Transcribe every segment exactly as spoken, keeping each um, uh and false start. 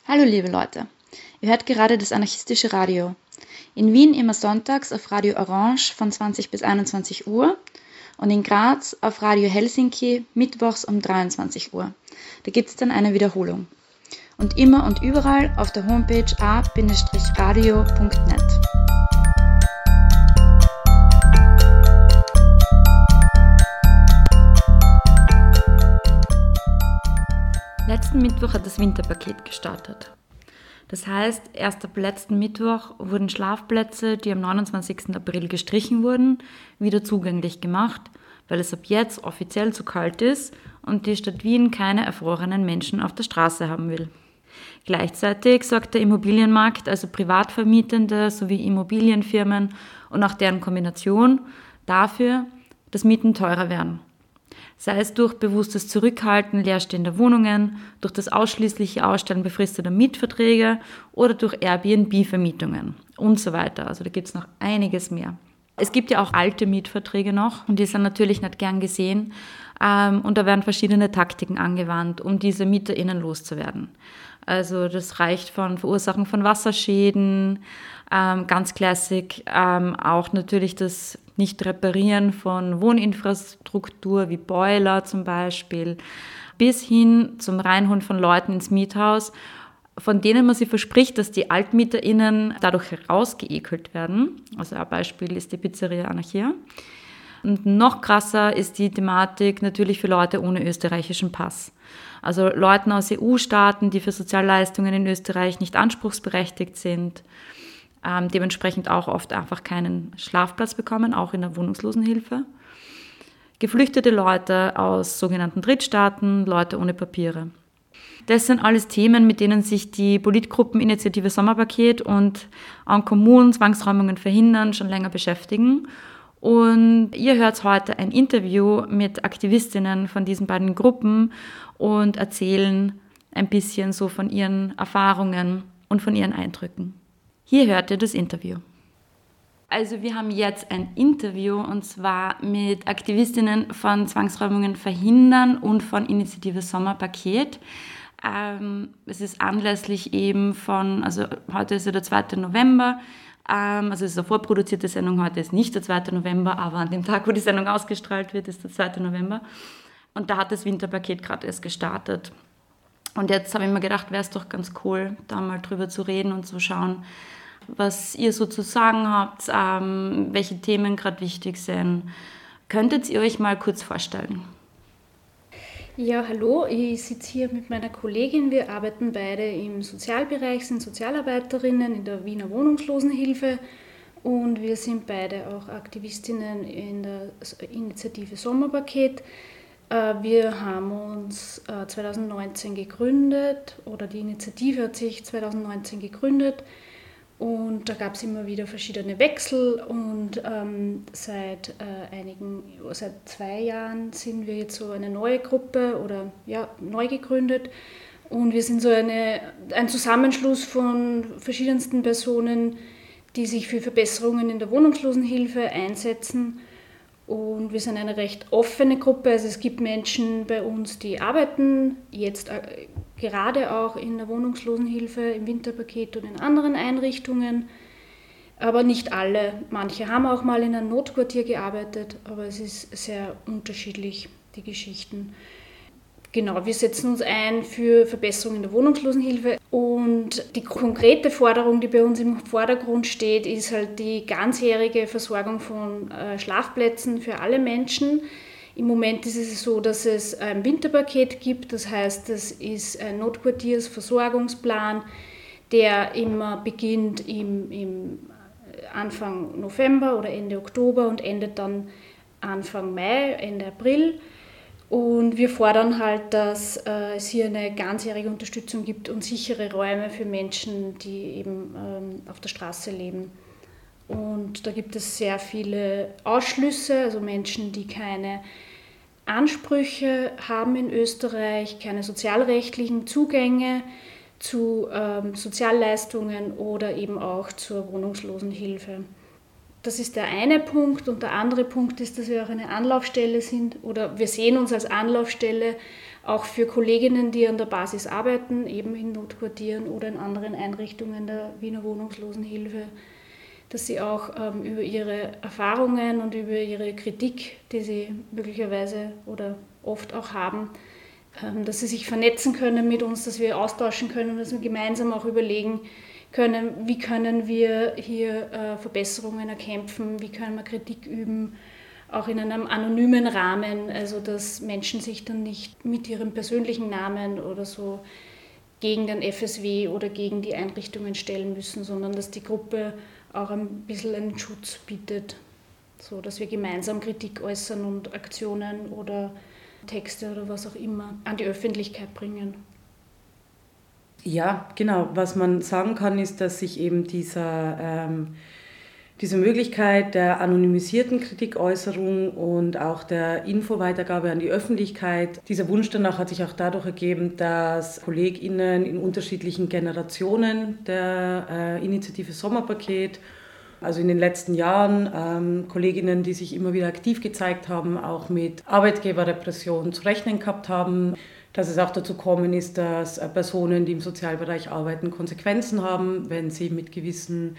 Hallo liebe Leute, ihr hört gerade das anarchistische Radio. In Wien immer sonntags auf Radio Orange von zwanzig bis einundzwanzig Uhr und in Graz auf Radio Helsinki mittwochs um dreiundzwanzig Uhr. Da gibt es dann eine Wiederholung. Und immer und überall auf der Homepage a radio punkt net. Letzten Mittwoch hat das Winterpaket gestartet. Das heißt, erst ab letzten Mittwoch wurden Schlafplätze, die am neunundzwanzigsten April gestrichen wurden, wieder zugänglich gemacht, weil es ab jetzt offiziell zu kalt ist und die Stadt Wien keine erfrorenen Menschen auf der Straße haben will. Gleichzeitig sorgt der Immobilienmarkt, also Privatvermietende sowie Immobilienfirmen und auch deren Kombination, dafür, dass Mieten teurer werden. Sei es durch bewusstes Zurückhalten leerstehender Wohnungen, durch das ausschließliche Ausstellen befristeter Mietverträge oder durch Airbnb-Vermietungen und so weiter. Also da gibt es noch einiges mehr. Es gibt ja auch alte Mietverträge noch und die sind natürlich nicht gern gesehen. Ähm, und da werden verschiedene Taktiken angewandt, um diese MieterInnen loszuwerden. Also das reicht von Verursachung von Wasserschäden, ähm, ganz klassisch, ähm, auch natürlich das Nicht-Reparieren von Wohninfrastruktur wie Boiler zum Beispiel, bis hin zum Reinholen von Leuten ins Miethaus, von denen man sich verspricht, dass die AltmieterInnen dadurch herausgeekelt werden. Also ein Beispiel ist die Pizzeria Anarchia. Und noch krasser ist die Thematik natürlich für Leute ohne österreichischen Pass. Also Leuten aus E U-Staaten, die für Sozialleistungen in Österreich nicht anspruchsberechtigt sind, ähm, dementsprechend auch oft einfach keinen Schlafplatz bekommen, auch in der Wohnungslosenhilfe. Geflüchtete Leute aus sogenannten Drittstaaten, Leute ohne Papiere. Das sind alles Themen, mit denen sich die Politgruppeninitiative Sommerpaket und en Commun Zwangsräumungen verhindern schon länger beschäftigen. Und ihr hört heute ein Interview mit Aktivistinnen von diesen beiden Gruppen und erzählen ein bisschen so von ihren Erfahrungen und von ihren Eindrücken. Hier hört ihr das Interview. Also wir haben jetzt ein Interview und zwar mit Aktivistinnen von Zwangsräumungen verhindern und von Initiative Sommerpaket. Ähm, es ist anlässlich eben von, also heute ist ja der zweite November, ähm, also es ist eine vorproduzierte Sendung, heute ist nicht der zweite November, aber an dem Tag, wo die Sendung ausgestrahlt wird, ist der zweite November. Und da hat das Winterpaket gerade erst gestartet. Und jetzt habe ich mir gedacht, wäre es doch ganz cool, da mal drüber zu reden und zu schauen, was ihr so zu sagen habt, ähm, welche Themen gerade wichtig sind. Könntet ihr euch mal kurz vorstellen? Ja, hallo, ich sitze hier mit meiner Kollegin. Wir arbeiten beide im Sozialbereich, sind Sozialarbeiterinnen in der Wiener Wohnungslosenhilfe und wir sind beide auch Aktivistinnen in der Initiative Sommerpaket. Wir haben uns zweitausendneunzehn gegründet oder die Initiative hat sich zweitausendneunzehn gegründet. Und da gab es immer wieder verschiedene Wechsel und ähm, seit äh, einigen, seit zwei Jahren sind wir jetzt so eine neue Gruppe oder ja, neu gegründet. Und wir sind so eine, ein Zusammenschluss von verschiedensten Personen, die sich für Verbesserungen in der Wohnungslosenhilfe einsetzen. Und wir sind eine recht offene Gruppe, also es gibt Menschen bei uns, die arbeiten jetzt äh, gerade auch in der Wohnungslosenhilfe, im Winterpaket und in anderen Einrichtungen, aber nicht alle. Manche haben auch mal in einem Notquartier gearbeitet, aber es ist sehr unterschiedlich, die Geschichten. Genau, wir setzen uns ein für Verbesserungen in der Wohnungslosenhilfe und die konkrete Forderung, die bei uns im Vordergrund steht, ist halt die ganzjährige Versorgung von äh, Schlafplätzen für alle Menschen. Im Moment ist es so, dass es ein Winterpaket gibt, das heißt, das ist ein Notquartiersversorgungsplan, der immer beginnt im, im Anfang November oder Ende Oktober und endet dann Anfang Mai, Ende April. Und wir fordern halt, dass äh, es hier eine ganzjährige Unterstützung gibt und sichere Räume für Menschen, die eben ähm, auf der Straße leben. Und da gibt es sehr viele Ausschlüsse, also Menschen, die keine Ansprüche haben in Österreich, keine sozialrechtlichen Zugänge zu ähm, Sozialleistungen oder eben auch zur Wohnungslosenhilfe. Das ist der eine Punkt und der andere Punkt ist, dass wir auch eine Anlaufstelle sind oder wir sehen uns als Anlaufstelle auch für Kolleginnen, die an der Basis arbeiten, eben in Notquartieren oder in anderen Einrichtungen der Wiener Wohnungslosenhilfe, dass sie auch ähm, über ihre Erfahrungen und über ihre Kritik, die sie möglicherweise oder oft auch haben, ähm, dass sie sich vernetzen können mit uns, dass wir austauschen können, dass wir gemeinsam auch überlegen können, wie können wir hier äh, Verbesserungen erkämpfen, wie können wir Kritik üben, auch in einem anonymen Rahmen, also dass Menschen sich dann nicht mit ihrem persönlichen Namen oder so gegen den F S W oder gegen die Einrichtungen stellen müssen, sondern dass die Gruppe auch ein bisschen einen Schutz bietet, so dass wir gemeinsam Kritik äußern und Aktionen oder Texte oder was auch immer an die Öffentlichkeit bringen. Ja, genau. Was man sagen kann, ist, dass sich eben dieser, ähm, diese Möglichkeit der anonymisierten Kritikäußerung und auch der Infoweitergabe an die Öffentlichkeit, dieser Wunsch danach hat sich auch dadurch ergeben, dass KollegInnen in unterschiedlichen Generationen der äh, Initiative Sommerpaket, also in den letzten Jahren, ähm, KollegInnen, die sich immer wieder aktiv gezeigt haben, auch mit Arbeitgeberrepression zu rechnen gehabt haben, dass es auch dazu gekommen ist, dass äh, Personen, die im Sozialbereich arbeiten, Konsequenzen haben, wenn sie mit gewissen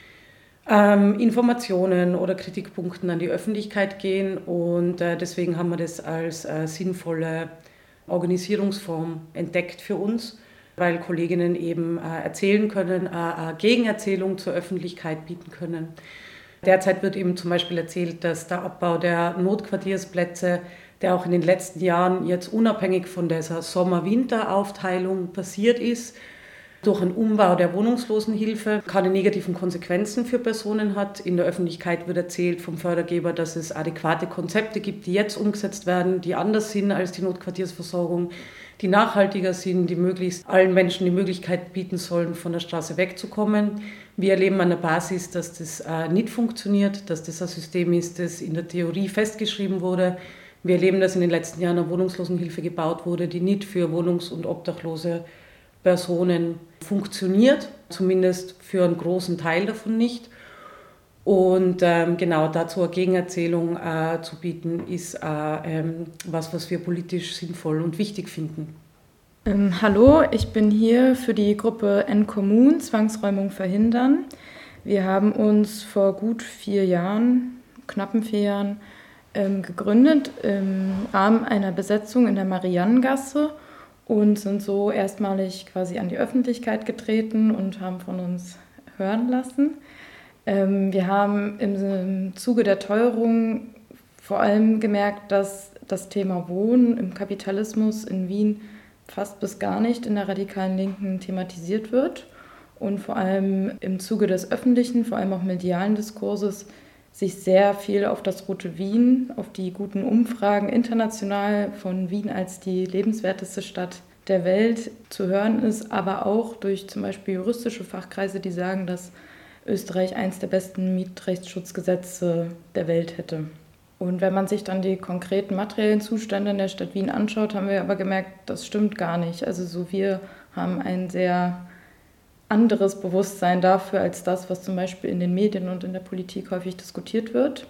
ähm, Informationen oder Kritikpunkten an die Öffentlichkeit gehen. Und äh, deswegen haben wir das als äh, sinnvolle Organisierungsform entdeckt für uns, weil Kolleginnen eben äh, erzählen können, äh, eine Gegenerzählung zur Öffentlichkeit bieten können. Derzeit wird eben zum Beispiel erzählt, dass der Abbau der Notquartiersplätze, der auch in den letzten Jahren jetzt unabhängig von dieser Sommer-Winter-Aufteilung passiert ist, durch einen Umbau der Wohnungslosenhilfe keine negativen Konsequenzen für Personen hat. In der Öffentlichkeit wird erzählt vom Fördergeber, dass es adäquate Konzepte gibt, die jetzt umgesetzt werden, die anders sind als die Notquartiersversorgung, die nachhaltiger sind, die möglichst allen Menschen die Möglichkeit bieten sollen, von der Straße wegzukommen. Wir erleben an der Basis, dass das äh, nicht funktioniert, dass das ein System ist, das in der Theorie festgeschrieben wurde. Wir erleben, dass in den letzten Jahren eine Wohnungslosenhilfe gebaut wurde, die nicht für wohnungs- und obdachlose Personen funktioniert, zumindest für einen großen Teil davon nicht. Und ähm, genau dazu eine Gegenerzählung äh, zu bieten, ist äh, ähm, was, was wir politisch sinnvoll und wichtig finden. Ähm, hallo, ich bin hier für die Gruppe N-Kommun, Zwangsräumung verhindern. Wir haben uns vor gut vier Jahren, knappen vier Jahren, ähm, gegründet im Rahmen einer Besetzung in der Mariannengasse und sind so erstmalig quasi an die Öffentlichkeit getreten und haben von uns hören lassen. Ähm, wir haben im, im Zuge der Teuerung vor allem gemerkt, dass das Thema Wohnen im Kapitalismus in Wien fast bis gar nicht in der radikalen Linken thematisiert wird und vor allem im Zuge des öffentlichen, vor allem auch medialen Diskurses sich sehr viel auf das rote Wien, auf die guten Umfragen international von Wien als die lebenswerteste Stadt der Welt zu hören ist, aber auch durch zum Beispiel juristische Fachkreise, die sagen, dass Österreich eines der besten Mietrechtsschutzgesetze der Welt hätte. Und wenn man sich dann die konkreten materiellen Zustände in der Stadt Wien anschaut, haben wir aber gemerkt, das stimmt gar nicht. Also so wir haben ein sehr anderes Bewusstsein dafür als das, was zum Beispiel in den Medien und in der Politik häufig diskutiert wird.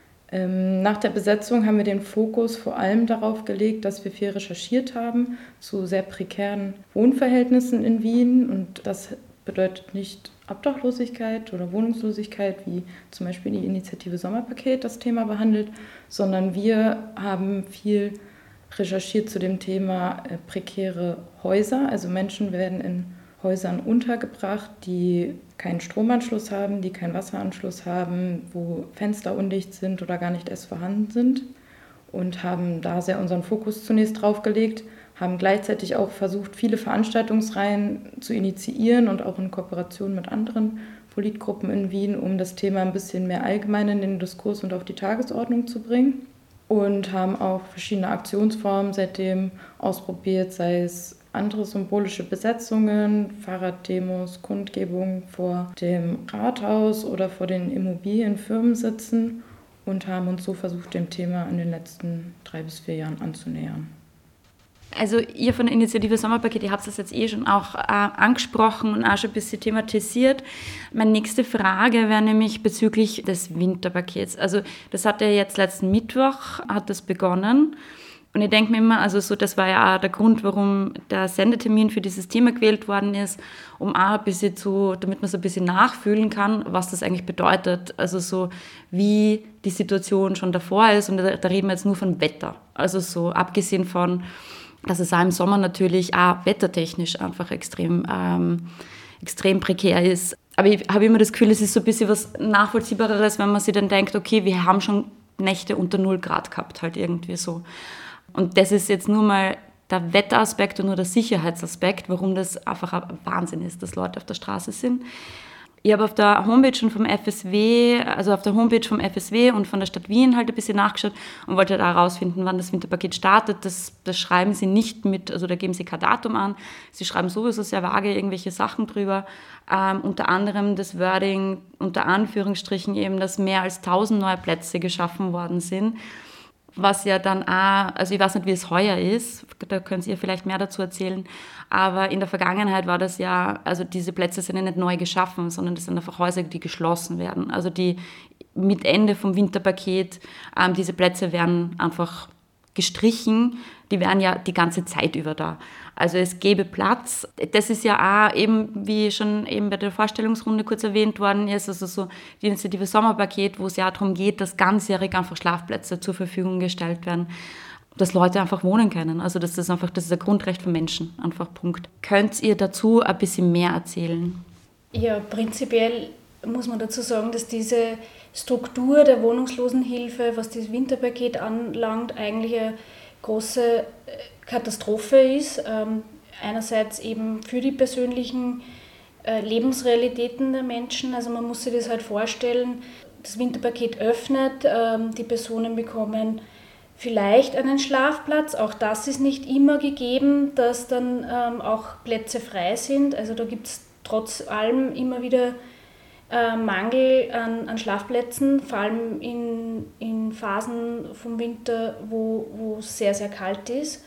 Ähm, nach der Besetzung haben wir den Fokus vor allem darauf gelegt, dass wir viel recherchiert haben zu sehr prekären Wohnverhältnissen in Wien. Und das bedeutet nicht Obdachlosigkeit oder Wohnungslosigkeit, wie zum Beispiel die Initiative Sommerpaket das Thema behandelt, sondern wir haben viel recherchiert zu dem Thema äh, prekäre Häuser. Also Menschen werden in Häusern untergebracht, die keinen Stromanschluss haben, die keinen Wasseranschluss haben, wo Fenster undicht sind oder gar nicht erst vorhanden sind und haben da sehr unseren Fokus zunächst drauf gelegt, haben gleichzeitig auch versucht, viele Veranstaltungsreihen zu initiieren und auch in Kooperation mit anderen Politgruppen in Wien, um das Thema ein bisschen mehr allgemein in den Diskurs und auf die Tagesordnung zu bringen und haben auch verschiedene Aktionsformen seitdem ausprobiert, sei es andere symbolische Besetzungen, Fahrraddemos, Kundgebungen vor dem Rathaus oder vor den Immobilienfirmensitzen und haben uns so versucht, dem Thema in den letzten drei bis vier Jahren anzunähern. Also ihr von der Initiative Sommerpaket, ihr habt das jetzt eh schon auch äh, angesprochen und auch schon ein bisschen thematisiert. Meine nächste Frage wäre nämlich bezüglich des Winterpakets. Also das hat ja jetzt letzten Mittwoch, hat das begonnen. Und ich denke mir immer, also so, das war ja auch der Grund, warum der Sendetermin für dieses Thema gewählt worden ist, um auch ein bisschen zu, damit man so ein bisschen nachfühlen kann, was das eigentlich bedeutet. Also so, wie die Situation schon davor ist. Und da, da reden wir jetzt nur von Wetter. Also so, abgesehen von, dass es auch im Sommer natürlich auch wettertechnisch einfach extrem, ähm, extrem prekär ist. Aber ich habe immer das Gefühl, es ist so ein bisschen was Nachvollziehbareres, wenn man sich dann denkt, okay, wir haben schon Nächte unter null Grad gehabt, halt irgendwie so. Und das ist jetzt nur mal der Wetteraspekt und nur der Sicherheitsaspekt, warum das einfach ein Wahnsinn ist, dass Leute auf der Straße sind. Ich habe auf der Homepage schon vom F S W, also auf der Homepage vom F S W und von der Stadt Wien halt ein bisschen nachgeschaut und wollte halt auch herausfinden, wann das Winterpaket startet. Das, das schreiben sie nicht mit, also da geben sie kein Datum an. Sie schreiben sowieso sehr vage irgendwelche Sachen drüber. Ähm, unter anderem das Wording, unter Anführungsstrichen eben, dass mehr als tausend neue Plätze geschaffen worden sind. Was ja dann auch, also ich weiß nicht, wie es heuer ist, da könnt ihr vielleicht mehr dazu erzählen, aber in der Vergangenheit war das ja, also diese Plätze sind ja nicht neu geschaffen, sondern das sind einfach Häuser, die geschlossen werden. Also die mit Ende vom Winterpaket, ähm, diese Plätze werden einfach gestrichen, die wären ja die ganze Zeit über da. Also es gäbe Platz. Das ist ja auch eben, wie schon eben bei der Vorstellungsrunde kurz erwähnt worden ist, also so die Initiative Sommerpaket, wo es ja darum geht, dass ganzjährig einfach Schlafplätze zur Verfügung gestellt werden, dass Leute einfach wohnen können. Also das ist einfach, das ist ein Grundrecht von Menschen, einfach Punkt. Könnt ihr dazu ein bisschen mehr erzählen? Ja, prinzipiell muss man dazu sagen, dass diese Struktur der Wohnungslosenhilfe, was das Winterpaket anlangt, eigentlich eine große Katastrophe ist. Ähm, einerseits eben für die persönlichen äh, Lebensrealitäten der Menschen. Also man muss sich das halt vorstellen, das Winterpaket öffnet, ähm, die Personen bekommen vielleicht einen Schlafplatz. Auch das ist nicht immer gegeben, dass dann ähm, auch Plätze frei sind. Also da gibt es trotz allem immer wieder äh, Mangel an, an Schlafplätzen, vor allem in, in Phasen vom Winter, wo, wo es sehr, sehr kalt ist.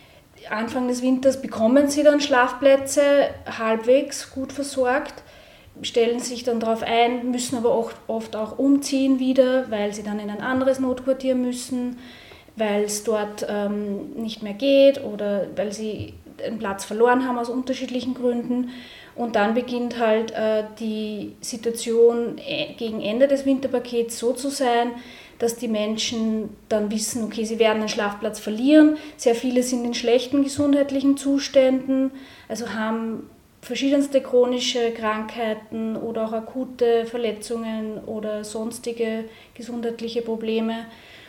Anfang des Winters bekommen sie dann Schlafplätze, halbwegs gut versorgt, stellen sich dann darauf ein, müssen aber oft, oft auch umziehen wieder, weil sie dann in ein anderes Notquartier müssen, weil es dort ähm, nicht mehr geht oder weil sie einen Platz verloren haben aus unterschiedlichen Gründen. Und dann beginnt halt äh, die Situation äh, gegen Ende des Winterpakets so zu sein, dass die Menschen dann wissen, okay, sie werden einen Schlafplatz verlieren. Sehr viele sind in schlechten gesundheitlichen Zuständen, also haben verschiedenste chronische Krankheiten oder auch akute Verletzungen oder sonstige gesundheitliche Probleme.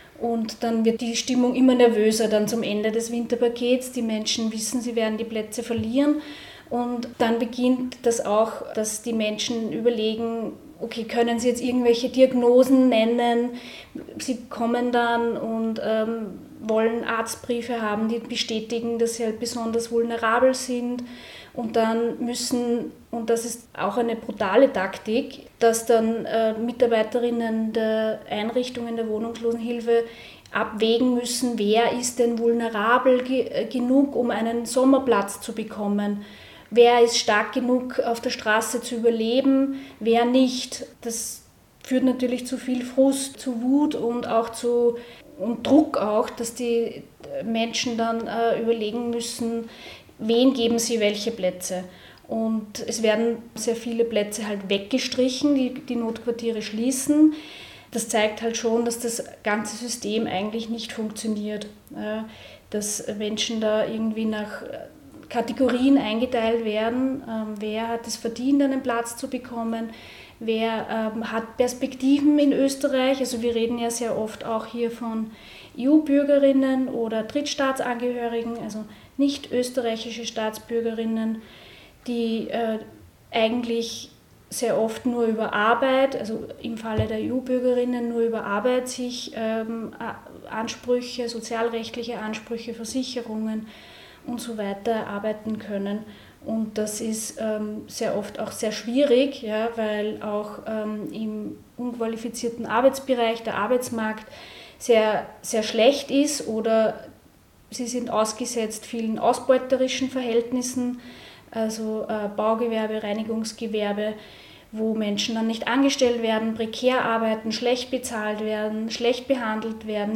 Und dann wird die Stimmung immer nervöser dann zum Ende des Winterpakets. Die Menschen wissen, sie werden die Plätze verlieren. Und dann beginnt das auch, dass die Menschen überlegen, okay, können sie jetzt irgendwelche Diagnosen nennen? Sie kommen dann und ähm, wollen Arztbriefe haben, die bestätigen, dass sie halt besonders vulnerabel sind. Und dann müssen, und das ist auch eine brutale Taktik, dass dann äh, Mitarbeiterinnen der Einrichtungen der Wohnungslosenhilfe abwägen müssen, wer ist denn vulnerabel ge- genug, um einen Sommerplatz zu bekommen. Wer ist stark genug, auf der Straße zu überleben, wer nicht. Das führt natürlich zu viel Frust, zu Wut und auch zu und Druck auch, dass die Menschen dann äh, überlegen müssen, wen geben sie welche Plätze. Und es werden sehr viele Plätze halt weggestrichen, die, die Notquartiere schließen. Das zeigt halt schon, dass das ganze System eigentlich nicht funktioniert. Äh, dass Menschen da irgendwie nach Kategorien eingeteilt werden. Ähm, wer hat es verdient, einen Platz zu bekommen? Wer ähm, hat Perspektiven in Österreich? Also wir reden ja sehr oft auch hier von E U-Bürgerinnen oder Drittstaatsangehörigen, also nicht österreichische Staatsbürgerinnen, die äh, eigentlich sehr oft nur über Arbeit, also im Falle der E U-Bürgerinnen nur über Arbeit sich ähm, Ansprüche, sozialrechtliche Ansprüche, Versicherungen und so weiter arbeiten können. Und das ist ähm, sehr oft auch sehr schwierig, ja, weil auch ähm, im unqualifizierten Arbeitsbereich der Arbeitsmarkt sehr, sehr schlecht ist oder sie sind ausgesetzt vielen ausbeuterischen Verhältnissen, also äh, Baugewerbe, Reinigungsgewerbe, wo Menschen dann nicht angestellt werden, prekär arbeiten, schlecht bezahlt werden, schlecht behandelt werden.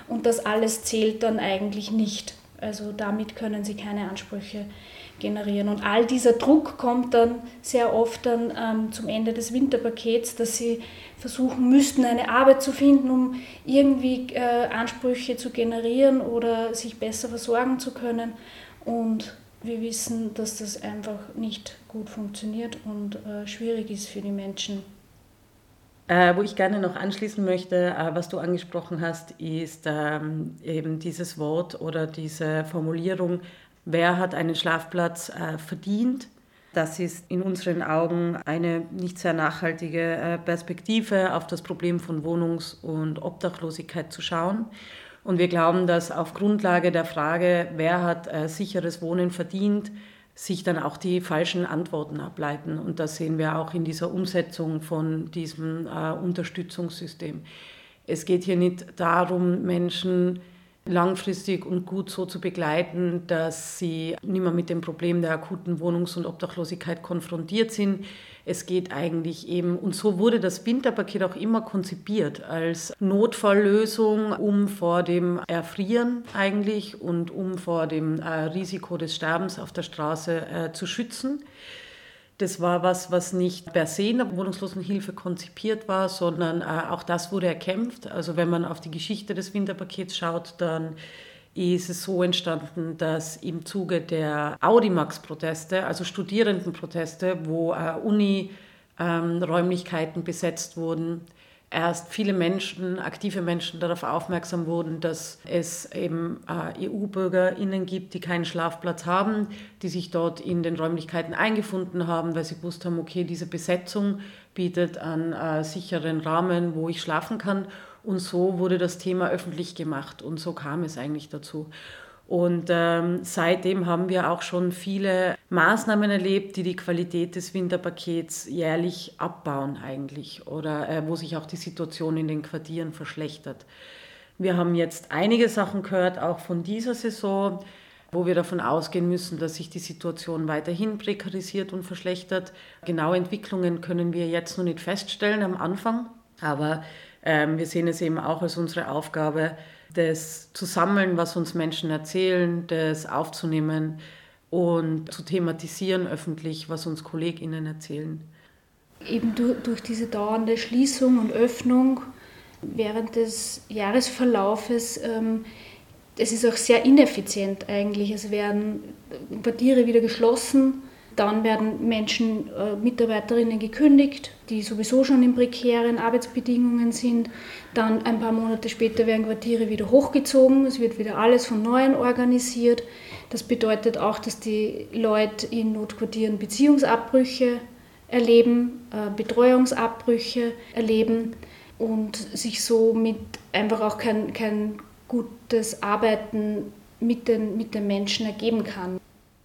und das alles zählt dann eigentlich nicht. Also damit können sie keine Ansprüche generieren. Und all dieser Druck kommt dann sehr oft dann ähm, zum Ende des Winterpakets, dass sie versuchen müssten, eine Arbeit zu finden, um irgendwie äh, Ansprüche zu generieren oder sich besser versorgen zu können. Und wir wissen, dass das einfach nicht gut funktioniert und äh, schwierig ist für die Menschen. Äh, wo ich gerne noch anschließen möchte, äh, was du angesprochen hast, ist ähm, eben dieses Wort oder diese Formulierung, wer hat einen Schlafplatz äh, verdient? Das ist in unseren Augen eine nicht sehr nachhaltige äh, Perspektive, auf das Problem von Wohnungs- und Obdachlosigkeit zu schauen. Und wir glauben, dass auf Grundlage der Frage, wer hat äh, sicheres Wohnen verdient, sich dann auch die falschen Antworten ableiten. Und das sehen wir auch in dieser Umsetzung von diesem äh, Unterstützungssystem. Es geht hier nicht darum, Menschen langfristig und gut so zu begleiten, dass sie nicht mehr mit dem Problem der akuten Wohnungs- und Obdachlosigkeit konfrontiert sind. Es geht eigentlich eben, und so wurde das Winterpaket auch immer konzipiert, als Notfalllösung, um vor dem Erfrieren eigentlich und um vor dem äh, Risiko des Sterbens auf der Straße äh, zu schützen. Das war was, was nicht per se in der Wohnungslosenhilfe konzipiert war, sondern äh, auch das wurde erkämpft. Also wenn man auf die Geschichte des Winterpakets schaut, dann ist es so entstanden, dass im Zuge der Audimax-Proteste, also Studierendenproteste, wo äh, Uni-Räumlichkeiten ähm, besetzt wurden, erst viele Menschen, aktive Menschen darauf aufmerksam wurden, dass es eben äh, E U-BürgerInnen gibt, die keinen Schlafplatz haben, die sich dort in den Räumlichkeiten eingefunden haben, weil sie gewusst haben, okay, diese Besetzung bietet einen äh, sicheren Rahmen, wo ich schlafen kann. Und so wurde das Thema öffentlich gemacht und so kam es eigentlich dazu. Und ähm, seitdem haben wir auch schon viele Maßnahmen erlebt, die die Qualität des Winterpakets jährlich abbauen eigentlich oder äh, wo sich auch die Situation in den Quartieren verschlechtert. Wir haben jetzt einige Sachen gehört, auch von dieser Saison, wo wir davon ausgehen müssen, dass sich die Situation weiterhin prekarisiert und verschlechtert. Genaue Entwicklungen können wir jetzt noch nicht feststellen am Anfang, aber ähm, wir sehen es eben auch als unsere Aufgabe, das zu sammeln, was uns Menschen erzählen, das aufzunehmen und zu thematisieren öffentlich, was uns KollegInnen erzählen. Eben durch, durch diese dauernde Schließung und Öffnung während des Jahresverlaufes, ähm, es ist auch sehr ineffizient eigentlich. Es werden Quartiere wieder geschlossen, dann werden Menschen, äh, Mitarbeiterinnen gekündigt, die sowieso schon in prekären Arbeitsbedingungen sind. Dann ein paar Monate später werden Quartiere wieder hochgezogen, es wird wieder alles von Neuem organisiert. Das bedeutet auch, dass die Leute in Notquartieren Beziehungsabbrüche erleben, äh, Betreuungsabbrüche erleben und sich somit einfach auch kein, kein gutes Arbeiten mit den, mit den Menschen ergeben kann.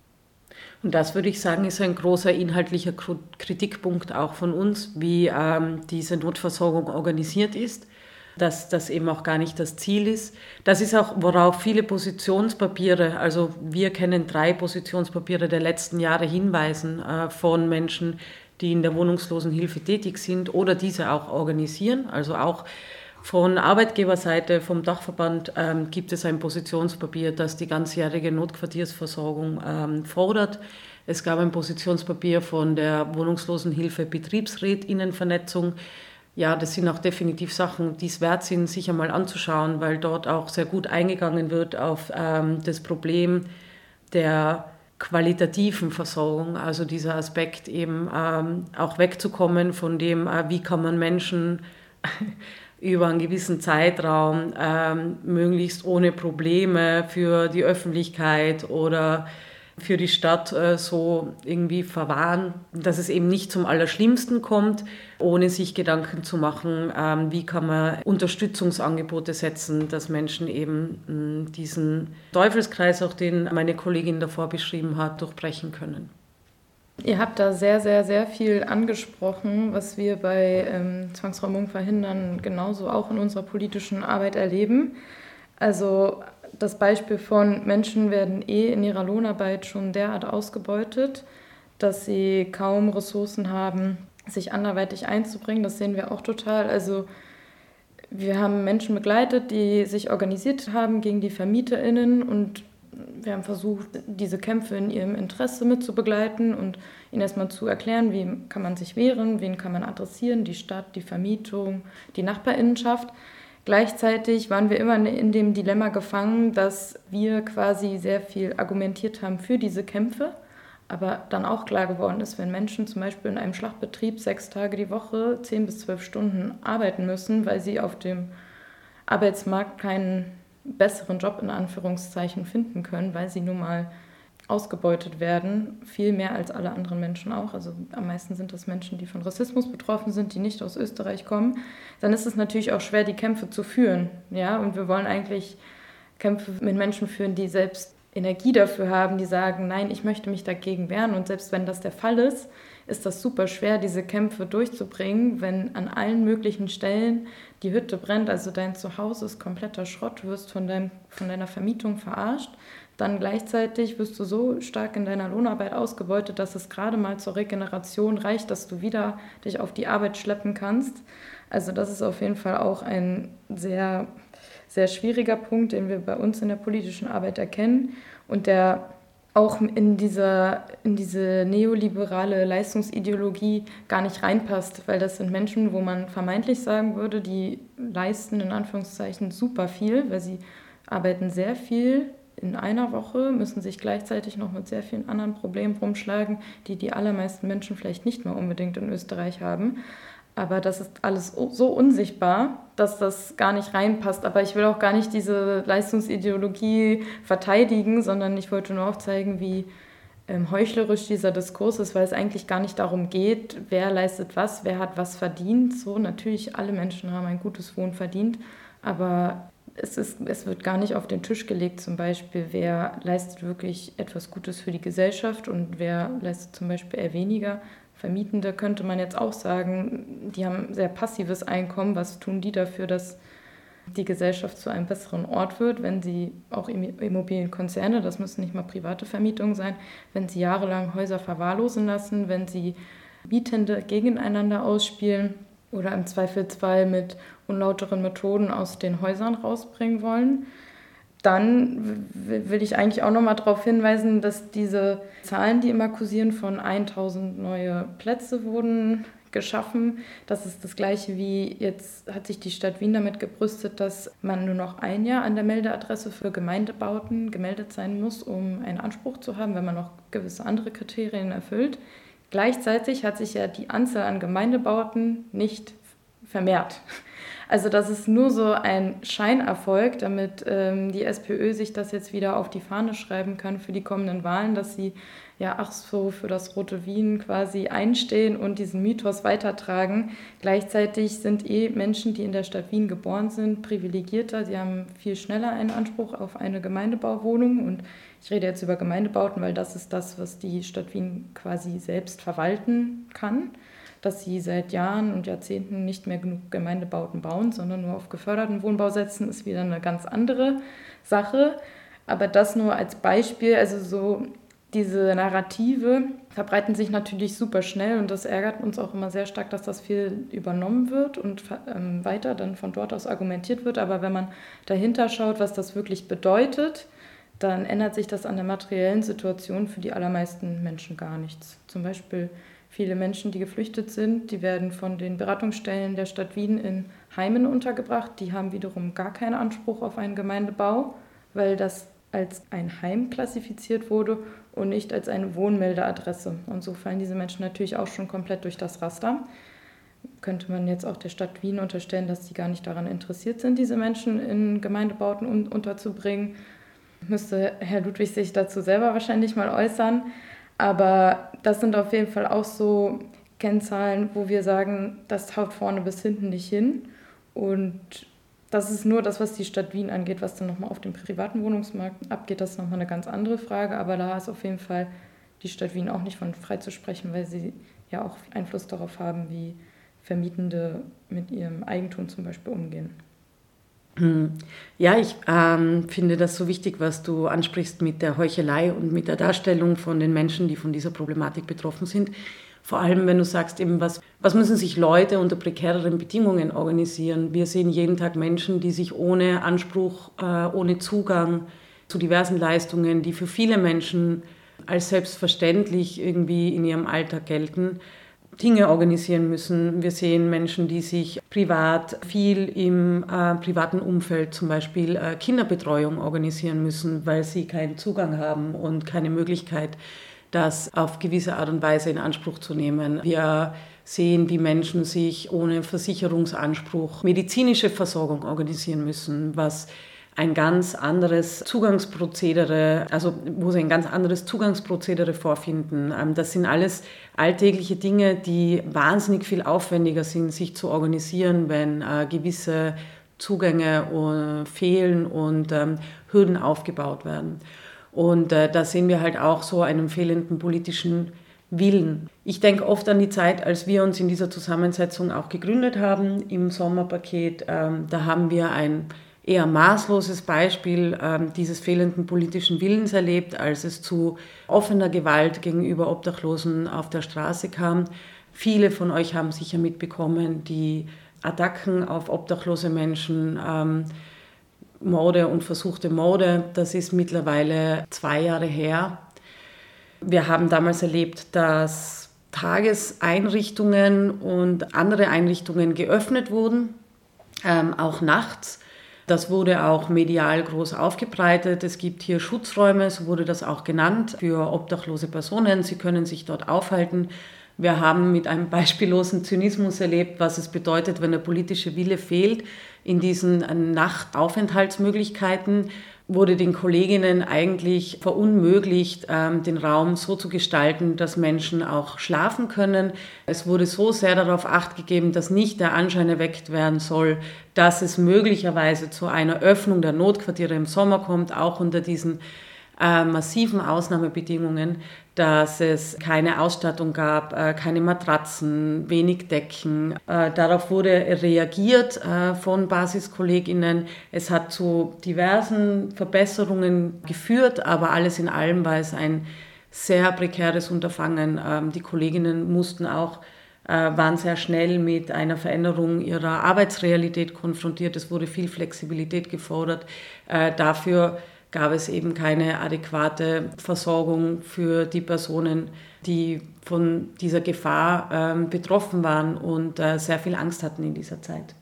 Und das, würde ich sagen, ist ein großer inhaltlicher Kritikpunkt auch von uns, wie ähm, diese Notversorgung organisiert ist, dass das eben auch gar nicht das Ziel ist. Das ist auch, worauf viele Positionspapiere, also wir kennen drei Positionspapiere der letzten Jahre hinweisen äh, von Menschen, die in der Wohnungslosenhilfe tätig sind oder diese auch organisieren, also auch von Arbeitgeberseite, vom Dachverband ähm, gibt es ein Positionspapier, das die ganzjährige Notquartiersversorgung ähm, fordert. Es gab ein Positionspapier von der Wohnungslosenhilfe Betriebsrätinnenvernetzung. Ja, das sind auch definitiv Sachen, die es wert sind, sich einmal anzuschauen, weil dort auch sehr gut eingegangen wird auf ähm, das Problem der qualitativen Versorgung, also dieser Aspekt eben ähm, auch wegzukommen von dem, äh, wie kann man Menschen über einen gewissen Zeitraum ähm, möglichst ohne Probleme für die Öffentlichkeit oder für die Stadt äh, so irgendwie verwahren, dass es eben nicht zum Allerschlimmsten kommt, ohne sich Gedanken zu machen, ähm, wie kann man Unterstützungsangebote setzen, dass Menschen eben mh, diesen Teufelskreis, auch den meine Kollegin davor beschrieben hat, durchbrechen können. Ihr habt da sehr, sehr, sehr viel angesprochen, was wir bei ähm, Zwangsräumung verhindern genauso auch in unserer politischen Arbeit erleben. Also das Beispiel von Menschen werden eh in ihrer Lohnarbeit schon derart ausgebeutet, dass sie kaum Ressourcen haben, sich anderweitig einzubringen. Das sehen wir auch total. Also wir haben Menschen begleitet, die sich organisiert haben gegen die VermieterInnen und wir haben versucht, diese Kämpfe in ihrem Interesse mitzubegleiten und ihnen erstmal zu erklären, wie kann man sich wehren, wen kann man adressieren, die Stadt, die Vermietung, die Nachbarinnenschaft. Gleichzeitig waren wir immer in dem Dilemma gefangen, dass wir quasi sehr viel argumentiert haben für diese Kämpfe, aber dann auch klar geworden ist, wenn Menschen zum Beispiel in einem Schlachtbetrieb sechs Tage die Woche, zehn bis zwölf Stunden arbeiten müssen, weil sie auf dem Arbeitsmarkt keinen besseren Job in Anführungszeichen finden können, weil sie nun mal ausgebeutet werden, viel mehr als alle anderen Menschen auch. Also am meisten sind das Menschen, die von Rassismus betroffen sind, die nicht aus Österreich kommen. Dann ist es natürlich auch schwer, die Kämpfe zu führen. Ja? Und wir wollen eigentlich Kämpfe mit Menschen führen, die selbst Energie dafür haben, die sagen, nein, ich möchte mich dagegen wehren. Und selbst wenn das der Fall ist, ist das super schwer, diese Kämpfe durchzubringen, wenn an allen möglichen Stellen die Hütte brennt, also dein Zuhause ist kompletter Schrott, wirst von, dein, von deiner Vermietung verarscht, dann gleichzeitig wirst du so stark in deiner Lohnarbeit ausgebeutet, dass es gerade mal zur Regeneration reicht, dass du wieder dich auf die Arbeit schleppen kannst. Also das ist auf jeden Fall auch ein sehr, sehr schwieriger Punkt, den wir bei uns in der politischen Arbeit erkennen und der auch in diese, in diese neoliberale Leistungsideologie gar nicht reinpasst, weil das sind Menschen, wo man vermeintlich sagen würde, die leisten in Anführungszeichen super viel, weil sie arbeiten sehr viel in einer Woche, müssen sich gleichzeitig noch mit sehr vielen anderen Problemen rumschlagen, die die allermeisten Menschen vielleicht nicht mal unbedingt in Österreich haben. Aber das ist alles so unsichtbar, dass das gar nicht reinpasst. Aber ich will auch gar nicht diese Leistungsideologie verteidigen, sondern ich wollte nur aufzeigen, wie ähm, heuchlerisch dieser Diskurs ist, weil es eigentlich gar nicht darum geht, wer leistet was, wer hat was verdient. So, natürlich, alle Menschen haben ein gutes Wohnen verdient, aber es, ist, es wird gar nicht auf den Tisch gelegt, zum Beispiel, wer leistet wirklich etwas Gutes für die Gesellschaft und wer leistet zum Beispiel eher weniger. Vermietende könnte man jetzt auch sagen, die haben ein sehr passives Einkommen. Was tun die dafür, dass die Gesellschaft zu einem besseren Ort wird, wenn sie auch Immobilienkonzerne, das müssen nicht mal private Vermietungen sein, wenn sie jahrelang Häuser verwahrlosen lassen, wenn sie Mietende gegeneinander ausspielen oder im Zweifelsfall mit unlauteren Methoden aus den Häusern rausbringen wollen. Dann will ich eigentlich auch noch mal darauf hinweisen, dass diese Zahlen, die immer kursieren, von tausend neue Plätze wurden geschaffen. Das ist das Gleiche wie jetzt hat sich die Stadt Wien damit gebrüstet, dass man nur noch ein Jahr an der Meldeadresse für Gemeindebauten gemeldet sein muss, um einen Anspruch zu haben, wenn man noch gewisse andere Kriterien erfüllt. Gleichzeitig hat sich ja die Anzahl an Gemeindebauten nicht vermehrt. Also das ist nur so ein Scheinerfolg, damit ähm, die SPÖ sich das jetzt wieder auf die Fahne schreiben kann für die kommenden Wahlen, dass sie ja ach so für das rote Wien quasi einstehen und diesen Mythos weitertragen. Gleichzeitig sind eh Menschen, die in der Stadt Wien geboren sind, privilegierter. Sie haben viel schneller einen Anspruch auf eine Gemeindebauwohnung und ich rede jetzt über Gemeindebauten, weil das ist das, was die Stadt Wien quasi selbst verwalten kann, dass sie seit Jahren und Jahrzehnten nicht mehr genug Gemeindebauten bauen, sondern nur auf geförderten Wohnbau setzen, ist wieder eine ganz andere Sache. Aber das nur als Beispiel, also so diese Narrative verbreiten sich natürlich super schnell und das ärgert uns auch immer sehr stark, dass das viel übernommen wird und ähm, weiter dann von dort aus argumentiert wird. Aber wenn man dahinter schaut, was das wirklich bedeutet, dann ändert sich das an der materiellen Situation für die allermeisten Menschen gar nichts. Zum Beispiel viele Menschen, die geflüchtet sind, die werden von den Beratungsstellen der Stadt Wien in Heimen untergebracht. Die haben wiederum gar keinen Anspruch auf einen Gemeindebau, weil das als ein Heim klassifiziert wurde und nicht als eine Wohnmeldeadresse. Und so fallen diese Menschen natürlich auch schon komplett durch das Raster. Könnte man jetzt auch der Stadt Wien unterstellen, dass sie gar nicht daran interessiert sind, diese Menschen in Gemeindebauten un- unterzubringen. Müsste Herr Ludwig sich dazu selber wahrscheinlich mal äußern. Aber das sind auf jeden Fall auch so Kennzahlen, wo wir sagen, das haut vorne bis hinten nicht hin. Und das ist nur das, was die Stadt Wien angeht, was dann nochmal auf dem privaten Wohnungsmarkt abgeht. Das ist nochmal eine ganz andere Frage. Aber da ist auf jeden Fall die Stadt Wien auch nicht von frei zu sprechen, weil sie ja auch Einfluss darauf haben, wie Vermietende mit ihrem Eigentum zum Beispiel umgehen. Ja, ich ähm, finde das so wichtig, was du ansprichst mit der Heuchelei und mit der Darstellung von den Menschen, die von dieser Problematik betroffen sind. Vor allem, wenn du sagst, eben was, was müssen sich Leute unter prekäreren Bedingungen organisieren. Wir sehen jeden Tag Menschen, die sich ohne Anspruch, äh, ohne Zugang zu diversen Leistungen, die für viele Menschen als selbstverständlich irgendwie in ihrem Alltag gelten, Dinge organisieren müssen. Wir sehen Menschen, die sich privat viel im äh, privaten Umfeld, zum Beispiel äh, Kinderbetreuung organisieren müssen, weil sie keinen Zugang haben und keine Möglichkeit, das auf gewisse Art und Weise in Anspruch zu nehmen. Wir sehen, wie Menschen sich ohne Versicherungsanspruch medizinische Versorgung organisieren müssen, was ein ganz anderes Zugangsprozedere, also wo sie ein ganz anderes Zugangsprozedere vorfinden. Das sind alles alltägliche Dinge, die wahnsinnig viel aufwendiger sind, sich zu organisieren, wenn äh, gewisse Zugänge äh, fehlen und ähm, Hürden aufgebaut werden. Und äh, da sehen wir halt auch so einen fehlenden politischen Willen. Ich denke oft an die Zeit, als wir uns in dieser Zusammensetzung auch gegründet haben im Sommerpaket. Ähm, da haben wir ein eher maßloses Beispiel ähm, dieses fehlenden politischen Willens erlebt, als es zu offener Gewalt gegenüber Obdachlosen auf der Straße kam. Viele von euch haben sicher mitbekommen, die Attacken auf obdachlose Menschen, ähm, Morde und versuchte Morde, das ist mittlerweile zwei Jahre her. Wir haben damals erlebt, dass Tageseinrichtungen und andere Einrichtungen geöffnet wurden, ähm, auch nachts. Das wurde auch medial groß aufgebreitet. Es gibt hier Schutzräume, so wurde das auch genannt, für obdachlose Personen. Sie können sich dort aufhalten. Wir haben mit einem beispiellosen Zynismus erlebt, was es bedeutet, wenn der politische Wille fehlt. In diesen Nachtaufenthaltsmöglichkeiten wurde den Kolleginnen eigentlich verunmöglicht, den Raum so zu gestalten, dass Menschen auch schlafen können. Es wurde so sehr darauf Acht gegeben, dass nicht der Anschein erweckt werden soll, dass es möglicherweise zu einer Öffnung der Notquartiere im Sommer kommt, auch unter diesen äh, massiven Ausnahmebedingungen, dass es keine Ausstattung gab, äh, keine Matratzen, wenig Decken. Äh, darauf wurde reagiert äh, von BasiskollegInnen. Es hat zu diversen Verbesserungen geführt, aber alles in allem war es ein sehr prekäres Unterfangen. Ähm, die Kolleginnen mussten auch, äh, waren sehr schnell mit einer Veränderung ihrer Arbeitsrealität konfrontiert. Es wurde viel Flexibilität gefordert. Äh, dafür gab es eben keine adäquate Versorgung für die Personen, die von dieser Gefahr ähm, betroffen waren und äh, sehr viel Angst hatten in dieser Zeit.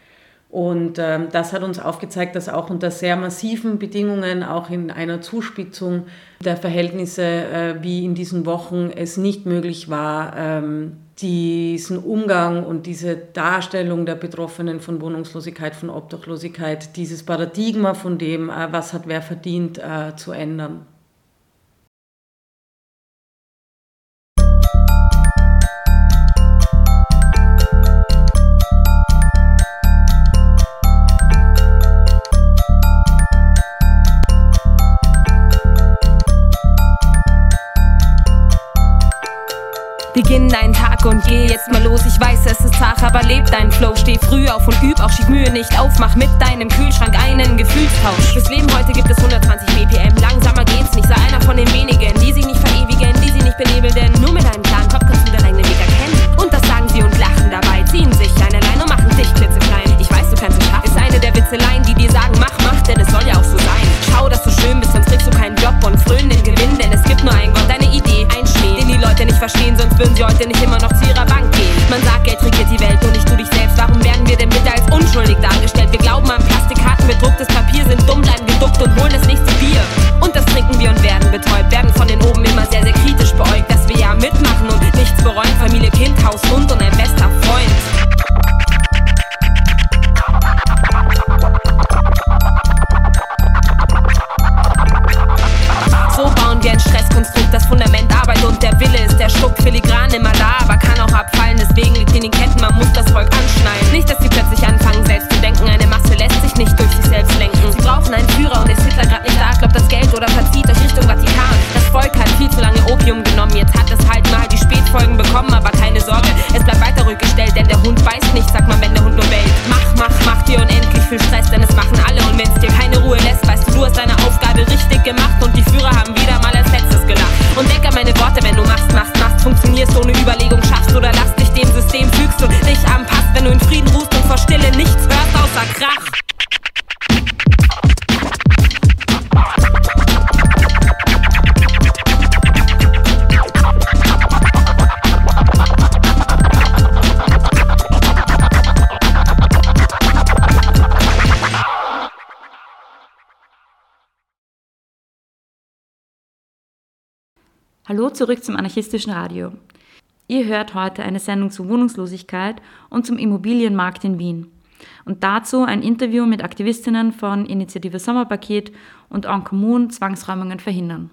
Und ähm, das hat uns aufgezeigt, dass auch unter sehr massiven Bedingungen, auch in einer Zuspitzung der Verhältnisse äh, wie in diesen Wochen, es nicht möglich war, ähm, diesen Umgang und diese Darstellung der Betroffenen von Wohnungslosigkeit, von Obdachlosigkeit, dieses Paradigma von dem, äh, was hat wer verdient, äh, zu ändern. Beginn deinen Tag und geh jetzt mal los. Ich weiß, es ist zart, aber leb deinen Flow. Steh früh auf und üb, auch schieb Mühe nicht auf. Mach mit deinem Kühlschrank einen Gefühlstausch. Fürs Leben heute gibt es hundertzwanzig B P M. Langsamer geht's nicht, sei einer von den wenigen, die sich nicht verewigen, die sich nicht benebeln. Denn nur mit einem klaren Kopf kannst du deinen eigenen Weg erkennen. Und das sagen sie und lachen dabei, ziehen sich eine Leine und machen dich klitzeklein. Ich weiß, du kannst es schaffen, ist eine der Witzeleien, die dir sagen, mach, mach, denn es soll ja auch so sein. Schau, dass du schön bist, sonst kriegst du keinen Job und frönen den Gewinn, denn es gibt nur einen Gott, deine Idee, ein Schnee, den die Leute nicht verstehen, sonst würden sie heute nicht immer noch zu ihrer Bank gehen. Man sagt, Geld regiert die Welt und nicht du dich selbst. Warum werden wir denn bitte als unschuldig dargestellt? Wir glauben an Plastikkarten, bedrucktes Papier, sind dumm, bleiben geduckt und holen das nächste Bier. Und das trinken wir und werden betäubt, werden von den oben immer sehr, sehr kritisch beäugt, dass wir ja mitmachen und nichts bereuen. Familie, Kind, Haus, Hund und ein bester Freund. So bauen wir ein Stresskonstrukt, das Fundament Arbeit und der Wille ist der Schluck. Filigran immer da, aber kann auch abfallen, deswegen liegt in den Ketten, man muss das Volk anschneiden. Nicht, dass sie plötzlich anfangen selbst zu denken, eine Masse lässt sich nicht durch sich selbst lenken. Sie brauchen einen Führer und ist Hitler grad nicht da, glaubt das Geld oder verzieht euch Richtung Vatikan. Das Volk hat viel zu lange Opium genommen, jetzt hat es halt mal die Spätfolgen bekommen, aber keine Sorge, es bleibt weiter ruhig gestellt, denn der Hund beißt nicht, sagt man, wenn der Hund nur bellt. Mach, mach, mach dir unendlich viel Stress, denn es machen alle und wenn's dir keine Ruhe lässt, weißt du, du hast deine Aufgabe richtig gemacht und die Führer haben wieder mal als letztes gelacht. Und denk an meine Worte, wenn du machst, machst, machst, funktionierst ohne Überlegung. Hallo zurück zum anarchistischen Radio. Ihr hört heute eine Sendung zur Wohnungslosigkeit und zum Immobilienmarkt in Wien. Und dazu ein Interview mit Aktivistinnen von Initiative Sommerpaket und En Commun Zwangsräumungen verhindern.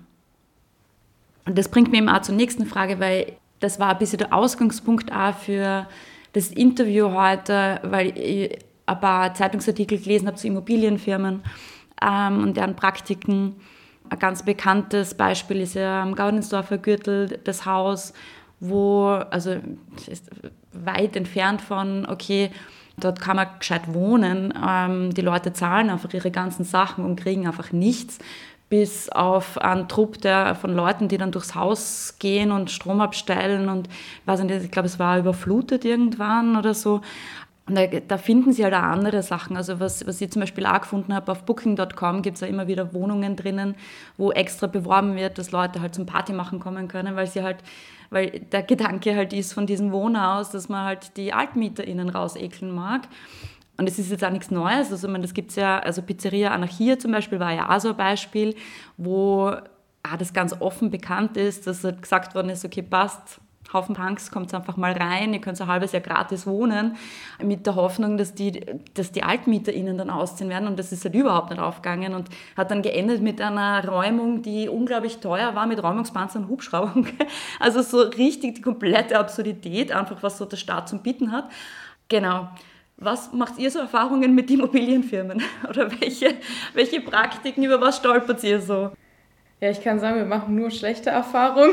Und das bringt mich eben auch zur nächsten Frage, weil das war ein bisschen der Ausgangspunkt auch für das Interview heute, weil ich ein paar Zeitungsartikel gelesen habe zu Immobilienfirmen ähm, und deren Praktiken. Ein ganz bekanntes Beispiel ist ja am Gaudensdorfer Gürtel das Haus, wo, also ist weit entfernt von, okay, dort kann man gescheit wohnen, ähm, die Leute zahlen einfach ihre ganzen Sachen und kriegen einfach nichts, bis auf einen Trupp der, von Leuten, die dann durchs Haus gehen und Strom abstellen und weiß nicht, ich glaube, es war überflutet irgendwann oder so. Und da, da finden sie halt auch andere Sachen. Also was, was ich zum Beispiel auch gefunden habe, auf Booking Punkt com gibt es ja immer wieder Wohnungen drinnen, wo extra beworben wird, dass Leute halt zum Party machen kommen können, weil sie halt, weil der Gedanke halt ist von diesem Wohnhaus, dass man halt die AltmieterInnen rausekeln mag. Und es ist jetzt auch nichts Neues. Also man, das gibt's ja, also Pizzeria Anarchia zum Beispiel war ja auch so ein Beispiel, wo ah, das ganz offen bekannt ist, dass halt gesagt worden ist, okay, passt, Haufen Punks, kommt einfach mal rein, ihr könnt ein halbes Jahr gratis wohnen, mit der Hoffnung, dass die, dass die AltmieterInnen dann ausziehen werden, und das ist halt überhaupt nicht aufgegangen und hat dann geendet mit einer Räumung, die unglaublich teuer war, mit Räumungspanzern und Hubschraubern. Also so richtig die komplette Absurdität, einfach was so der Staat zum Bieten hat. Genau. Was macht ihr so Erfahrungen mit Immobilienfirmen? Oder welche, welche Praktiken, über was stolpert ihr so? Ja, ich kann sagen, wir machen nur schlechte Erfahrungen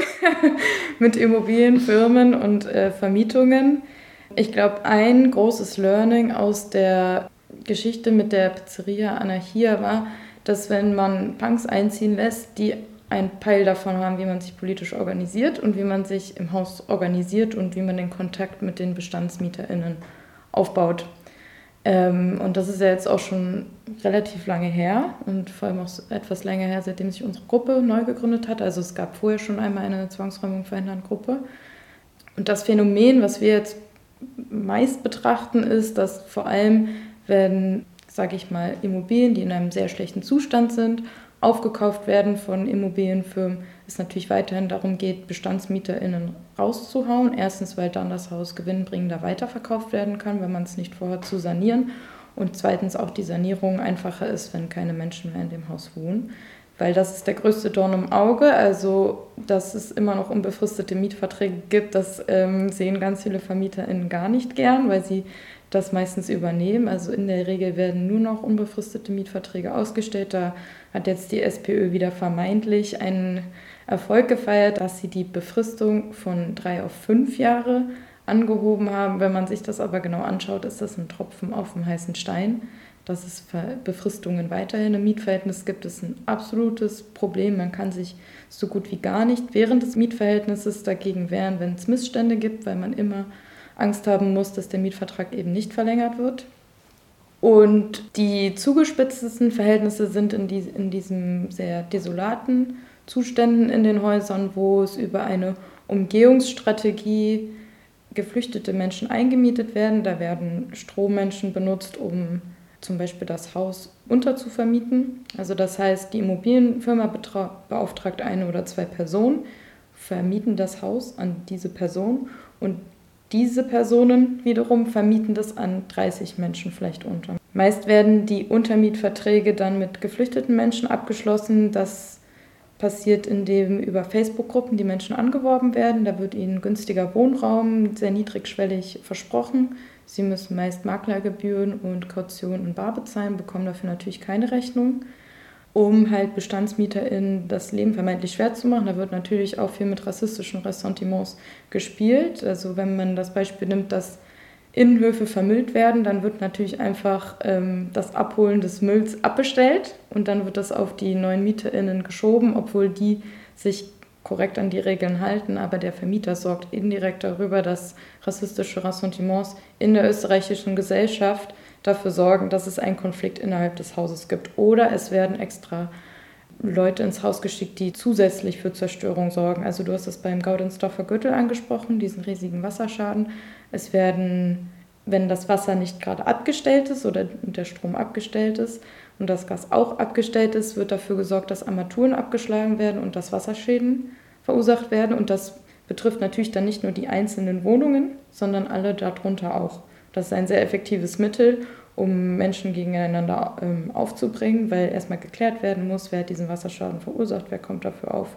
mit Immobilienfirmen und äh, Vermietungen. Ich glaube, ein großes Learning aus der Geschichte mit der Pizzeria Anarchia war, dass wenn man Punks einziehen lässt, die einen Peil davon haben, wie man sich politisch organisiert und wie man sich im Haus organisiert und wie man den Kontakt mit den BestandsmieterInnen aufbaut. Ähm, und das ist ja jetzt auch schon relativ lange her und vor allem auch etwas länger her, seitdem sich unsere Gruppe neu gegründet hat. Also es gab vorher schon einmal eine Zwangsräumung verhindern Gruppe. Und das Phänomen, was wir jetzt meist betrachten, ist, dass vor allem, wenn, sage ich mal, Immobilien, die in einem sehr schlechten Zustand sind, aufgekauft werden von Immobilienfirmen, es natürlich weiterhin darum geht, BestandsmieterInnen rauszuhauen. Erstens, weil dann das Haus gewinnbringender weiterverkauft werden kann, wenn man es nicht vorhat zu sanieren. Und zweitens auch die Sanierung einfacher ist, wenn keine Menschen mehr in dem Haus wohnen. Weil das ist der größte Dorn im Auge. Also, dass es immer noch unbefristete Mietverträge gibt, das ähm, sehen ganz viele VermieterInnen gar nicht gern, weil sie das meistens übernehmen. Also in der Regel werden nur noch unbefristete Mietverträge ausgestellt. Da hat jetzt die SPÖ wieder vermeintlich einen Erfolg gefeiert, dass sie die Befristung von drei auf fünf Jahre angehoben haben. Wenn man sich das aber genau anschaut, ist das ein Tropfen auf dem heißen Stein. Dass es Befristungen weiterhin im Mietverhältnis gibt, ist ein absolutes Problem. Man kann sich so gut wie gar nicht während des Mietverhältnisses dagegen wehren, wenn es Missstände gibt, weil man immer Angst haben muss, dass der Mietvertrag eben nicht verlängert wird. Und die zugespitztesten Verhältnisse sind in, die, in diesen sehr desolaten Zuständen in den Häusern, wo es über eine Umgehungsstrategie geflüchtete Menschen eingemietet werden. Da werden Strohmenschen benutzt, um zum Beispiel das Haus unterzuvermieten. Also das heißt, die Immobilienfirma betra- beauftragt eine oder zwei Personen, vermieten das Haus an diese Person und diese Personen wiederum vermieten das an dreißig Menschen vielleicht unter. Meist werden die Untermietverträge dann mit geflüchteten Menschen abgeschlossen. Das passiert, indem über Facebook-Gruppen die Menschen angeworben werden. Da wird ihnen günstiger Wohnraum sehr niedrigschwellig versprochen. Sie müssen meist Maklergebühren und Kaution und bar bezahlen, bekommen dafür natürlich keine Rechnung, um halt BestandsmieterInnen das Leben vermeintlich schwer zu machen. Da wird natürlich auch viel mit rassistischen Ressentiments gespielt. Also wenn man das Beispiel nimmt, dass Innenhöfe vermüllt werden, dann wird natürlich einfach ähm, das Abholen des Mülls abbestellt und dann wird das auf die neuen MieterInnen geschoben, obwohl die sich korrekt an die Regeln halten, aber der Vermieter sorgt indirekt darüber, dass rassistische Ressentiments in der österreichischen Gesellschaft dafür sorgen, dass es einen Konflikt innerhalb des Hauses gibt. Oder es werden extra Leute ins Haus geschickt, die zusätzlich für Zerstörung sorgen. Also du hast es beim Gaudensdorfer Gürtel angesprochen, diesen riesigen Wasserschaden. Es werden, wenn das Wasser nicht gerade abgestellt ist oder der Strom abgestellt ist und das Gas auch abgestellt ist, wird dafür gesorgt, dass Armaturen abgeschlagen werden und dass Wasserschäden verursacht werden. Und das betrifft natürlich dann nicht nur die einzelnen Wohnungen, sondern alle darunter auch. Das ist ein sehr effektives Mittel, um Menschen gegeneinander ähm, aufzubringen, weil erstmal geklärt werden muss, wer hat diesen Wasserschaden verursacht, wer kommt dafür auf.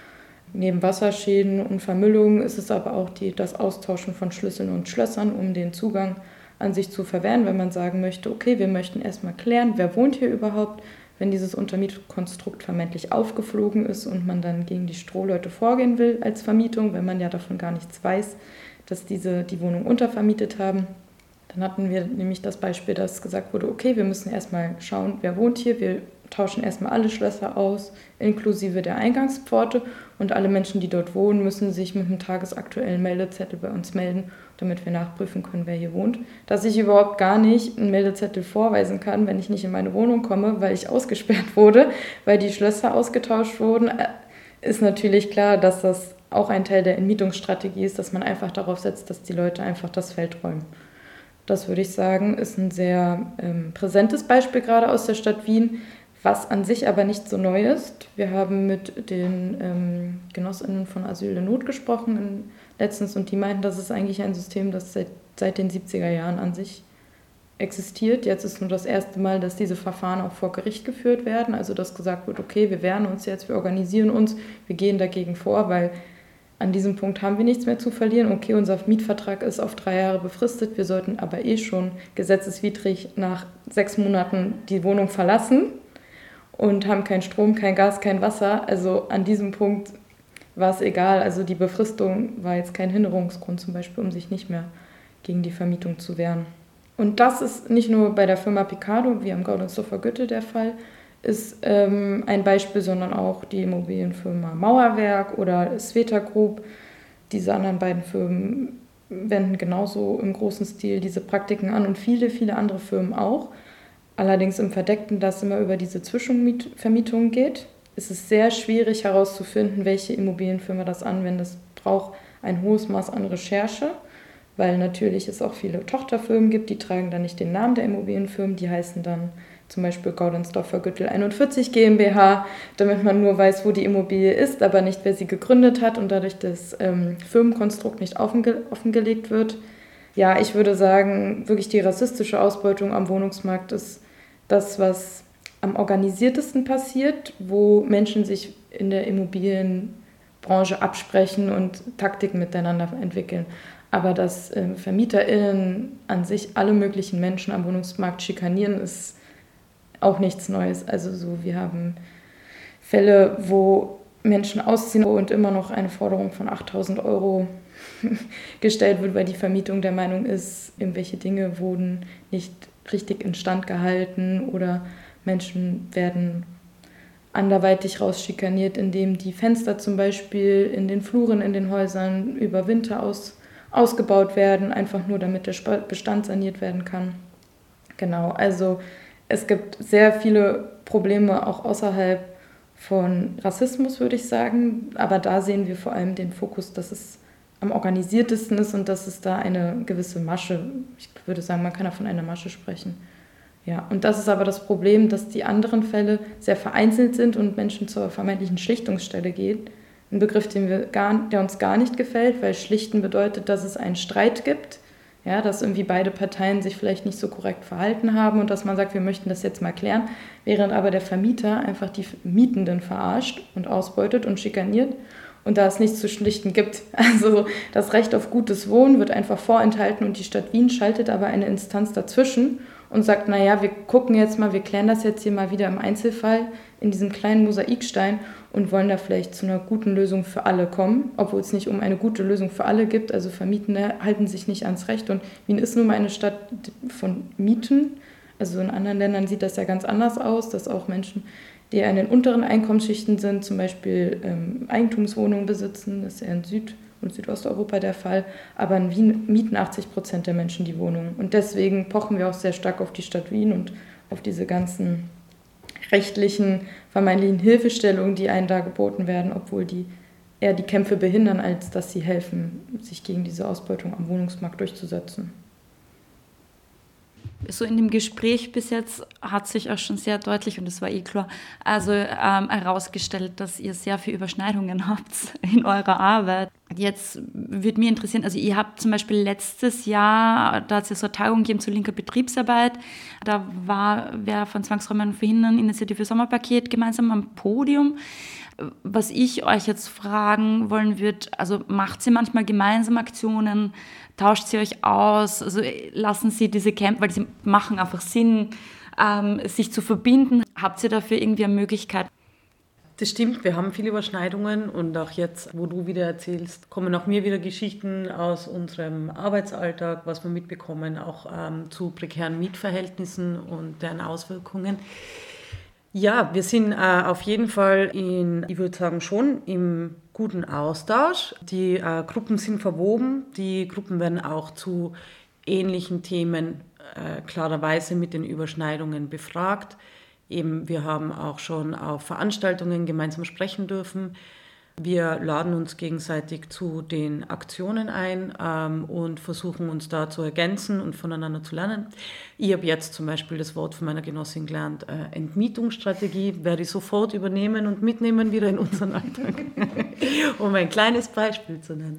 Neben Wasserschäden und Vermüllung ist es aber auch die, das Austauschen von Schlüsseln und Schlössern, um den Zugang an sich zu verwehren, wenn man sagen möchte, okay, wir möchten erstmal klären, wer wohnt hier überhaupt, wenn dieses Untermietkonstrukt vermeintlich aufgeflogen ist und man dann gegen die Strohleute vorgehen will als Vermietung, wenn man ja davon gar nichts weiß, dass diese die Wohnung untervermietet haben. Dann hatten wir nämlich das Beispiel, dass gesagt wurde, okay, wir müssen erstmal schauen, wer wohnt hier. Wir tauschen erstmal alle Schlösser aus, inklusive der Eingangspforte. Und alle Menschen, die dort wohnen, müssen sich mit einem tagesaktuellen Meldezettel bei uns melden, damit wir nachprüfen können, wer hier wohnt. Dass ich überhaupt gar nicht einen Meldezettel vorweisen kann, wenn ich nicht in meine Wohnung komme, weil ich ausgesperrt wurde, weil die Schlösser ausgetauscht wurden, ist natürlich klar, dass das auch ein Teil der Entmietungsstrategie ist, dass man einfach darauf setzt, dass die Leute einfach das Feld räumen. Das würde ich sagen, ist ein sehr ähm, präsentes Beispiel gerade aus der Stadt Wien, was an sich aber nicht so neu ist. Wir haben mit den ähm, Genossinnen von Asyl in Not gesprochen in, letztens und die meinten, das ist eigentlich ein System, das seit, seit den siebziger Jahren an sich existiert. Jetzt ist nur das erste Mal, dass diese Verfahren auch vor Gericht geführt werden, also dass gesagt wird, okay, wir wehren uns jetzt, wir organisieren uns, wir gehen dagegen vor, weil an diesem Punkt haben wir nichts mehr zu verlieren. Okay, unser Mietvertrag ist auf drei Jahre befristet. Wir sollten aber eh schon gesetzeswidrig nach sechs Monaten die Wohnung verlassen und haben keinen Strom, kein Gas, kein Wasser. Also an diesem Punkt war es egal. Also die Befristung war jetzt kein Hinderungsgrund zum Beispiel, um sich nicht mehr gegen die Vermietung zu wehren. Und das ist nicht nur bei der Firma Picardo, wie am Gaudenzdorfer Gürtel der Fall, ist ähm, ein Beispiel, sondern auch die Immobilienfirma Mauerwerk oder Sveta Group. Diese anderen beiden Firmen wenden genauso im großen Stil diese Praktiken an und viele, viele andere Firmen auch. Allerdings im Verdeckten, dass es immer über diese Zwischenvermietungen geht, ist es sehr schwierig herauszufinden, welche Immobilienfirma das anwendet. Es braucht ein hohes Maß an Recherche, weil natürlich es auch viele Tochterfirmen gibt, die tragen dann nicht den Namen der Immobilienfirmen, die heißen dann zum Beispiel Gaudenzdorfer Gürtel einundvierzig GmbH, damit man nur weiß, wo die Immobilie ist, aber nicht, wer sie gegründet hat und dadurch das ähm, Firmenkonstrukt nicht offenge- offengelegt wird. Ja, ich würde sagen, wirklich die rassistische Ausbeutung am Wohnungsmarkt ist das, was am organisiertesten passiert, wo Menschen sich in der Immobilienbranche absprechen und Taktiken miteinander entwickeln. Aber dass äh, VermieterInnen an sich alle möglichen Menschen am Wohnungsmarkt schikanieren, ist auch nichts Neues. Also so, wir haben Fälle, wo Menschen ausziehen und immer noch eine Forderung von achttausend Euro gestellt wird, weil die Vermietung der Meinung ist, irgendwelche Dinge wurden nicht richtig instand gehalten oder Menschen werden anderweitig rausschikaniert, indem die Fenster zum Beispiel in den Fluren in den Häusern über Winter aus, ausgebaut werden, einfach nur damit der Bestand saniert werden kann. Genau, also es gibt sehr viele Probleme auch außerhalb von Rassismus, würde ich sagen. Aber da sehen wir vor allem den Fokus, dass es am organisiertesten ist und dass es da eine gewisse Masche, ich würde sagen, man kann da von einer Masche sprechen. Ja, und das ist aber das Problem, dass die anderen Fälle sehr vereinzelt sind und Menschen zur vermeintlichen Schlichtungsstelle gehen. Ein Begriff, den wir gar, der uns gar nicht gefällt, weil Schlichten bedeutet, dass es einen Streit gibt. Ja, dass irgendwie beide Parteien sich vielleicht nicht so korrekt verhalten haben und dass man sagt, wir möchten das jetzt mal klären, während aber der Vermieter einfach die Mietenden verarscht und ausbeutet und schikaniert und da es nichts zu schlichten gibt. Also das Recht auf gutes Wohnen wird einfach vorenthalten und die Stadt Wien schaltet aber eine Instanz dazwischen und sagt, naja, wir gucken jetzt mal, wir klären das jetzt hier mal wieder im Einzelfall in diesem kleinen Mosaikstein und wollen da vielleicht zu einer guten Lösung für alle kommen, obwohl es nicht um eine gute Lösung für alle gibt. Also Vermietende halten sich nicht ans Recht und Wien ist nun mal eine Stadt von Mieten. Also in anderen Ländern sieht das ja ganz anders aus, dass auch Menschen, die in den unteren Einkommensschichten sind, zum Beispiel ähm, Eigentumswohnungen besitzen, das ist ja in Süd- und Südosteuropa der Fall, aber in Wien mieten achtzig Prozent der Menschen die Wohnungen. Und deswegen pochen wir auch sehr stark auf die Stadt Wien und auf diese ganzen rechtlichen, vermeintlichen Hilfestellungen, die einem da geboten werden, obwohl die eher die Kämpfe behindern, als dass sie helfen, sich gegen diese Ausbeutung am Wohnungsmarkt durchzusetzen. So in dem Gespräch bis jetzt hat sich auch schon sehr deutlich, und das war eh klar, also ähm, herausgestellt, dass ihr sehr viele Überschneidungen habt in eurer Arbeit. Jetzt würde mich interessieren, also ihr habt zum Beispiel letztes Jahr, da hat es ja so eine Tagung gegeben zur linker Betriebsarbeit, da war wer von Zwangsräumen verhindern, Initiative Sommerpaket gemeinsam am Podium. Was ich euch jetzt fragen wollen würde, also macht ihr manchmal gemeinsam Aktionen, tauscht sie euch aus, also lassen sie diese Camp, weil sie machen einfach Sinn, ähm, sich zu verbinden. Habt ihr dafür irgendwie eine Möglichkeit? Das stimmt, wir haben viele Überschneidungen und auch jetzt, wo du wieder erzählst, kommen auch mir wieder Geschichten aus unserem Arbeitsalltag, was wir mitbekommen, auch ähm, zu prekären Mietverhältnissen und deren Auswirkungen. Ja, wir sind äh, auf jeden Fall in, ich würde sagen, schon im guten Austausch. Die äh, Gruppen sind verwoben, die Gruppen werden auch zu ähnlichen Themen äh, klarerweise mit den Überschneidungen befragt. Eben, wir haben auch schon auf Veranstaltungen gemeinsam sprechen dürfen. Wir laden uns gegenseitig zu den Aktionen ein ähm, und versuchen uns da zu ergänzen und voneinander zu lernen. Ich habe jetzt zum Beispiel das Wort von meiner Genossin gelernt, äh, Entmietungsstrategie, werde ich sofort übernehmen und mitnehmen wieder in unseren Alltag, um ein kleines Beispiel zu nennen.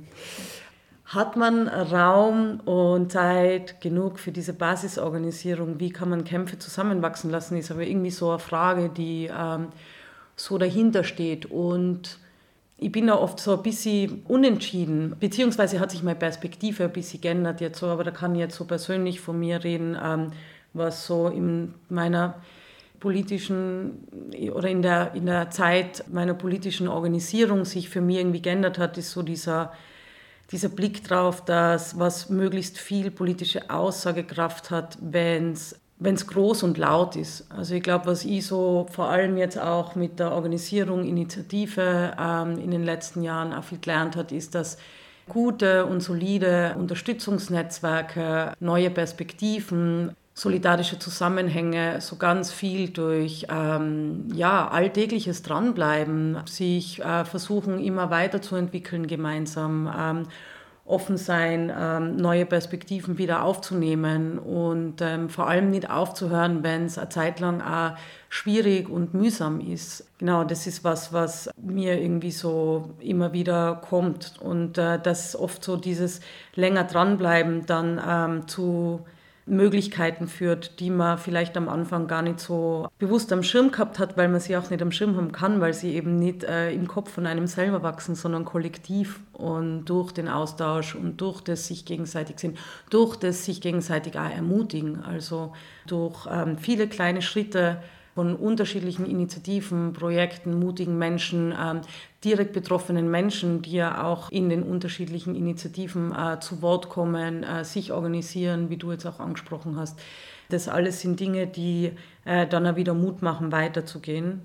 Hat man Raum und Zeit genug für diese Basisorganisierung? Wie kann man Kämpfe zusammenwachsen lassen? Ist aber irgendwie so eine Frage, die ähm, so dahinter steht. Und ich bin da oft so ein bisschen unentschieden, beziehungsweise hat sich meine Perspektive ein bisschen geändert jetzt so, aber da kann ich jetzt so persönlich von mir reden, ähm, was so in meiner politischen oder in der, in der Zeit meiner politischen Organisierung sich für mich irgendwie geändert hat, ist so dieser, dieser Blick drauf, dass was möglichst viel politische Aussagekraft hat, wenn es wenn es groß und laut ist. Also ich glaube, was ich so vor allem jetzt auch mit der Organisierung, Initiative ähm, in den letzten Jahren auch viel gelernt hat, ist, dass gute und solide Unterstützungsnetzwerke, neue Perspektiven, solidarische Zusammenhänge, so ganz viel durch ähm, ja, alltägliches Dranbleiben, sich äh, versuchen immer weiterzuentwickeln gemeinsam, ähm, offen sein, ähm, neue Perspektiven wieder aufzunehmen und ähm, vor allem nicht aufzuhören, wenn es eine Zeit lang auch schwierig und mühsam ist. Genau, das ist was, was mir irgendwie so immer wieder kommt und äh, dass oft so dieses länger dranbleiben dann ähm, zu Möglichkeiten führt, die man vielleicht am Anfang gar nicht so bewusst am Schirm gehabt hat, weil man sie auch nicht am Schirm haben kann, weil sie eben nicht äh, im Kopf von einem selber wachsen, sondern kollektiv und durch den Austausch und durch das sich gegenseitig sind, durch das sich gegenseitig auch ermutigen, also durch ähm, viele kleine Schritte von unterschiedlichen Initiativen, Projekten, mutigen Menschen, ähm, direkt betroffenen Menschen, die ja auch in den unterschiedlichen Initiativen äh, zu Wort kommen, äh, sich organisieren, wie du jetzt auch angesprochen hast. Das alles sind Dinge, die äh, dann auch wieder Mut machen, weiterzugehen.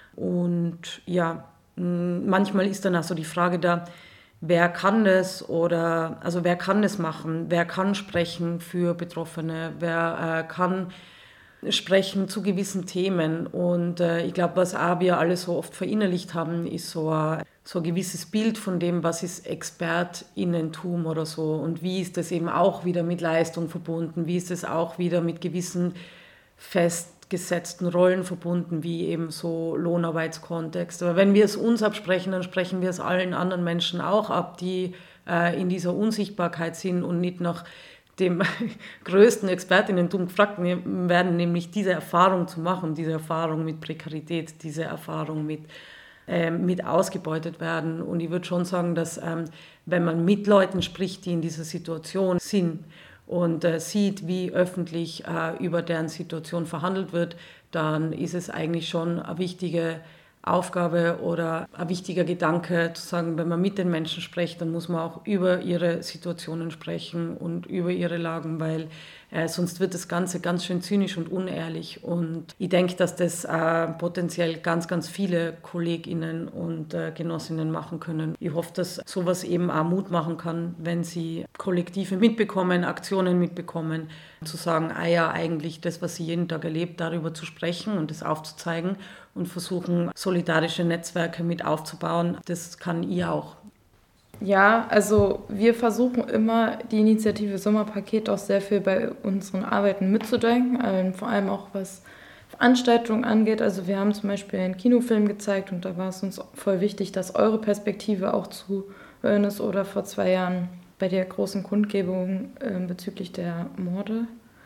Und ja, mh, manchmal ist dann auch so die Frage da, wer kann das oder also wer kann das machen, wer kann sprechen für Betroffene, wer äh, kann sprechen zu gewissen Themen. Und äh, ich glaube, was auch wir alle so oft verinnerlicht haben, ist so ein, so ein gewisses Bild von dem, was ist ExpertInnentum oder so und wie ist das eben auch wieder mit Leistung verbunden, wie ist es auch wieder mit gewissen festgesetzten Rollen verbunden, wie eben so Lohnarbeitskontext. Aber wenn wir es uns absprechen, dann sprechen wir es allen anderen Menschen auch ab, die äh, in dieser Unsichtbarkeit sind und nicht nach dem größten Expertinnentum gefragt werden, nämlich diese Erfahrung zu machen, diese Erfahrung mit Prekarität, diese Erfahrung mit, äh, mit ausgebeutet werden. Und ich würde schon sagen, dass ähm, wenn man mit Leuten spricht, die in dieser Situation sind und äh, sieht, wie öffentlich äh, über deren Situation verhandelt wird, dann ist es eigentlich schon eine wichtige Aufgabe oder ein wichtiger Gedanke zu sagen, wenn man mit den Menschen spricht, dann muss man auch über ihre Situationen sprechen und über ihre Lagen, weil äh, sonst wird das Ganze ganz schön zynisch und unehrlich. Und ich denke, dass das äh, potenziell ganz, ganz viele KollegInnen und äh, Genossinnen machen können. Ich hoffe, dass sowas eben auch Mut machen kann, wenn sie Kollektive mitbekommen, Aktionen mitbekommen, zu sagen, ah ja, eigentlich das, was sie jeden Tag erlebt, darüber zu sprechen und das aufzuzeigen und versuchen, solidarische Netzwerke mit aufzubauen. Das kann ich auch. Ja, also wir versuchen immer, die Initiative Sommerpaket auch sehr viel bei unseren Arbeiten mitzudenken, ähm, vor allem auch was Veranstaltungen angeht. Also wir haben zum Beispiel einen Kinofilm gezeigt und da war es uns voll wichtig, dass eure Perspektive auch zu hören ist. Oder vor zwei Jahren bei der großen Kundgebung ähm, bezüglich der Morde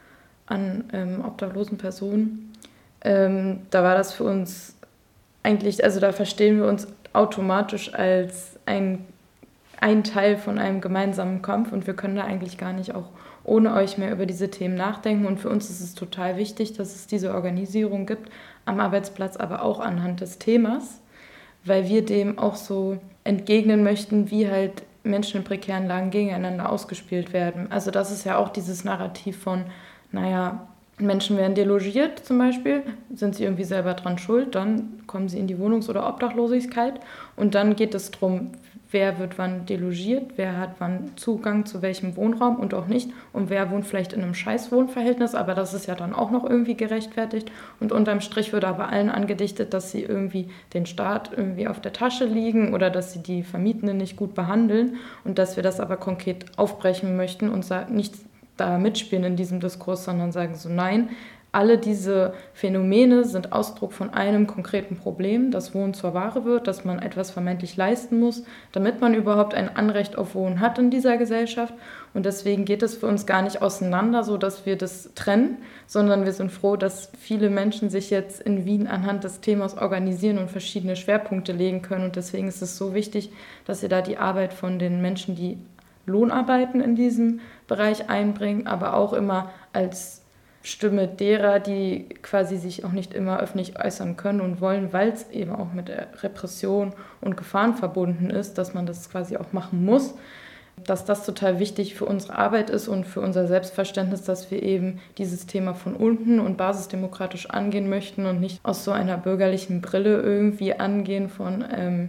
an ähm, obdachlosen Personen. Ähm, da war das für uns eigentlich, also da verstehen wir uns automatisch als ein ein Teil von einem gemeinsamen Kampf und wir können da eigentlich gar nicht auch ohne euch mehr über diese Themen nachdenken. Und für uns ist es total wichtig, dass es diese Organisierung gibt am Arbeitsplatz, aber auch anhand des Themas, weil wir dem auch so entgegnen möchten, wie halt Menschen in prekären Lagen gegeneinander ausgespielt werden. Also das ist ja auch dieses Narrativ von, naja, Menschen werden delogiert zum Beispiel, sind sie irgendwie selber dran schuld, dann kommen sie in die Wohnungs- oder Obdachlosigkeit und dann geht es darum, wer wird wann delogiert, wer hat wann Zugang zu welchem Wohnraum und auch nicht und wer wohnt vielleicht in einem Scheißwohnverhältnis, aber das ist ja dann auch noch irgendwie gerechtfertigt und unterm Strich wird aber allen angedichtet, dass sie irgendwie den Staat irgendwie auf der Tasche liegen oder dass sie die Vermietenden nicht gut behandeln und dass wir das aber konkret aufbrechen möchten und nicht da mitspielen in diesem Diskurs, sondern sagen so, nein, alle diese Phänomene sind Ausdruck von einem konkreten Problem, dass Wohnen zur Ware wird, dass man etwas vermeintlich leisten muss, damit man überhaupt ein Anrecht auf Wohnen hat in dieser Gesellschaft. Und deswegen geht es für uns gar nicht auseinander, so dass wir das trennen, sondern wir sind froh, dass viele Menschen sich jetzt in Wien anhand des Themas organisieren und verschiedene Schwerpunkte legen können. Und deswegen ist es so wichtig, dass ihr da die Arbeit von den Menschen, die Lohnarbeiten in diesem Bereich einbringen, aber auch immer als Stimme derer, die quasi sich auch nicht immer öffentlich äußern können und wollen, weil es eben auch mit Repression und Gefahren verbunden ist, dass man das quasi auch machen muss, dass das total wichtig für unsere Arbeit ist und für unser Selbstverständnis, dass wir eben dieses Thema von unten und basisdemokratisch angehen möchten und nicht aus so einer bürgerlichen Brille irgendwie angehen von ähm,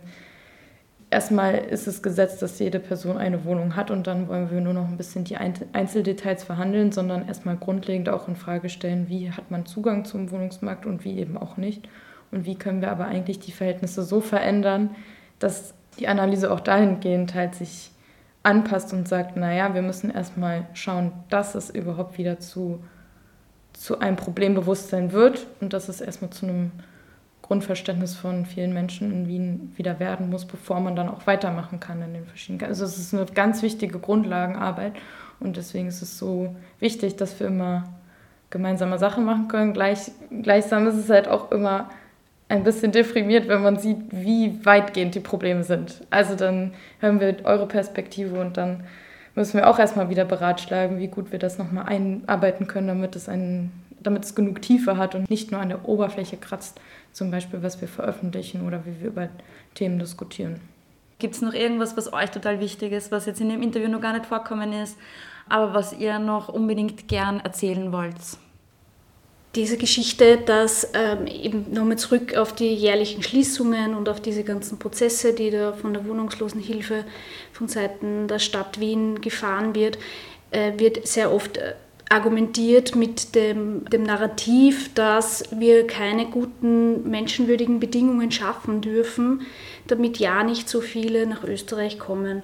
erstmal ist es gesetzt, dass jede Person eine Wohnung hat und dann wollen wir nur noch ein bisschen die Einzeldetails verhandeln, sondern erstmal grundlegend auch in Frage stellen, wie hat man Zugang zum Wohnungsmarkt und wie eben auch nicht. Und wie können wir aber eigentlich die Verhältnisse so verändern, dass die Analyse auch dahingehend halt sich anpasst und sagt, naja, wir müssen erstmal schauen, dass es überhaupt wieder zu, zu einem Problembewusstsein wird und dass es erstmal zu einem Grundverständnis von vielen Menschen in Wien wieder werden muss, bevor man dann auch weitermachen kann in den verschiedenen. Also es ist eine ganz wichtige Grundlagenarbeit und deswegen ist es so wichtig, dass wir immer gemeinsame Sachen machen können. Gleich, gleichsam ist es halt auch immer ein bisschen deprimiert, wenn man sieht, wie weitgehend die Probleme sind. Also dann hören wir eure Perspektive und dann müssen wir auch erstmal wieder beratschlagen, wie gut wir das nochmal einarbeiten können, damit es einen damit es genug Tiefe hat und nicht nur an der Oberfläche kratzt, zum Beispiel, was wir veröffentlichen oder wie wir über Themen diskutieren. Gibt es noch irgendwas, was euch total wichtig ist, was jetzt in dem Interview noch gar nicht vorkommen ist, aber was ihr noch unbedingt gern erzählen wollt? Diese Geschichte, dass ähm, eben nochmal zurück auf die jährlichen Schließungen und auf diese ganzen Prozesse, die da von der Wohnungslosenhilfe von Seiten der Stadt Wien gefahren wird, äh, wird sehr oft äh, argumentiert mit dem, dem Narrativ, dass wir keine guten, menschenwürdigen Bedingungen schaffen dürfen, damit ja nicht so viele nach Österreich kommen.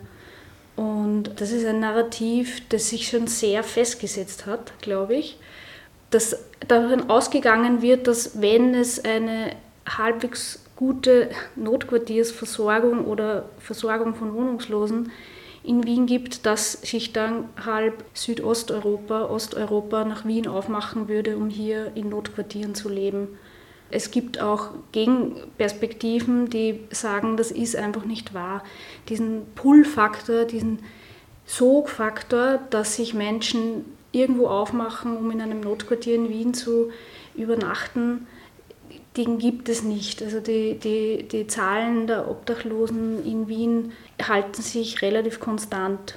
Und das ist ein Narrativ, das sich schon sehr festgesetzt hat, glaube ich, dass davon ausgegangen wird, dass wenn es eine halbwegs gute Notquartiersversorgung oder Versorgung von Wohnungslosen in Wien gibt, dass sich dann halb Südosteuropa, Osteuropa nach Wien aufmachen würde, um hier in Notquartieren zu leben. Es gibt auch Gegenperspektiven, die sagen, das ist einfach nicht wahr. Diesen Pull-Faktor, diesen Sogfaktor, dass sich Menschen irgendwo aufmachen, um in einem Notquartier in Wien zu übernachten, den gibt es nicht. Also die, die, die Zahlen der Obdachlosen in Wien halten sich relativ konstant.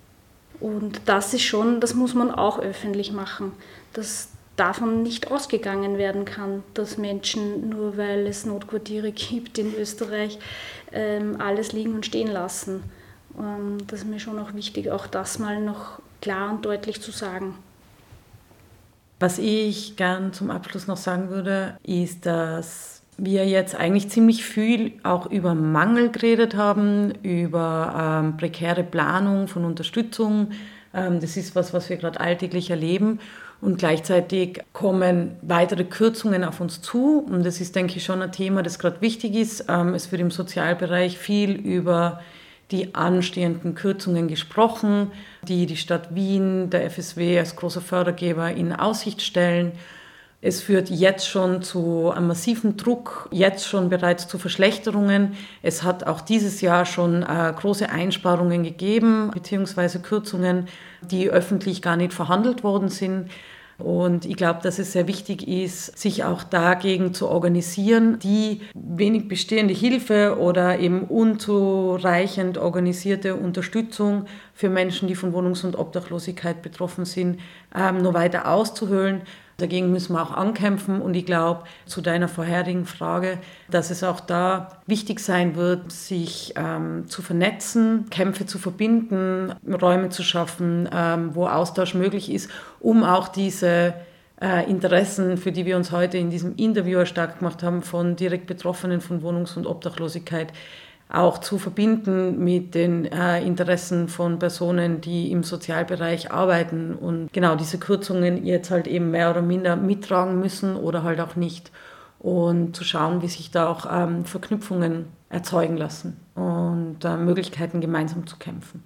Und das ist schon, das muss man auch öffentlich machen, dass davon nicht ausgegangen werden kann, dass Menschen, nur weil es Notquartiere gibt in Österreich, alles liegen und stehen lassen. Das ist mir schon auch wichtig, auch das mal noch klar und deutlich zu sagen. Was ich gern zum Abschluss noch sagen würde, ist, dass wir jetzt eigentlich ziemlich viel auch über Mangel geredet haben, über ähm, prekäre Planung von Unterstützung. Ähm, das ist was, was wir gerade alltäglich erleben. Und gleichzeitig kommen weitere Kürzungen auf uns zu. Und das ist, denke ich, schon ein Thema, das gerade wichtig ist. Ähm, es wird im Sozialbereich viel über die anstehenden Kürzungen gesprochen, die die Stadt Wien, der F S W als großer Fördergeber in Aussicht stellen. Es führt jetzt schon zu einem massiven Druck, jetzt schon bereits zu Verschlechterungen. Es hat auch dieses Jahr schon äh, große Einsparungen gegeben, beziehungsweise Kürzungen, die öffentlich gar nicht verhandelt worden sind. Und ich glaube, dass es sehr wichtig ist, sich auch dagegen zu organisieren, die wenig bestehende Hilfe oder eben unzureichend organisierte Unterstützung für Menschen, die von Wohnungs- und Obdachlosigkeit betroffen sind, ähm, noch weiter auszuhöhlen. Dagegen müssen wir auch ankämpfen und ich glaube, zu deiner vorherigen Frage, dass es auch da wichtig sein wird, sich ähm, zu vernetzen, Kämpfe zu verbinden, Räume zu schaffen, ähm, wo Austausch möglich ist, um auch diese äh, Interessen, für die wir uns heute in diesem Interview stark gemacht haben, von direkt Betroffenen von Wohnungs- und Obdachlosigkeit, auch zu verbinden mit den äh, Interessen von Personen, die im Sozialbereich arbeiten und genau diese Kürzungen jetzt halt eben mehr oder minder mittragen müssen oder halt auch nicht und zu schauen, wie sich da auch ähm, Verknüpfungen erzeugen lassen und äh, Möglichkeiten gemeinsam zu kämpfen.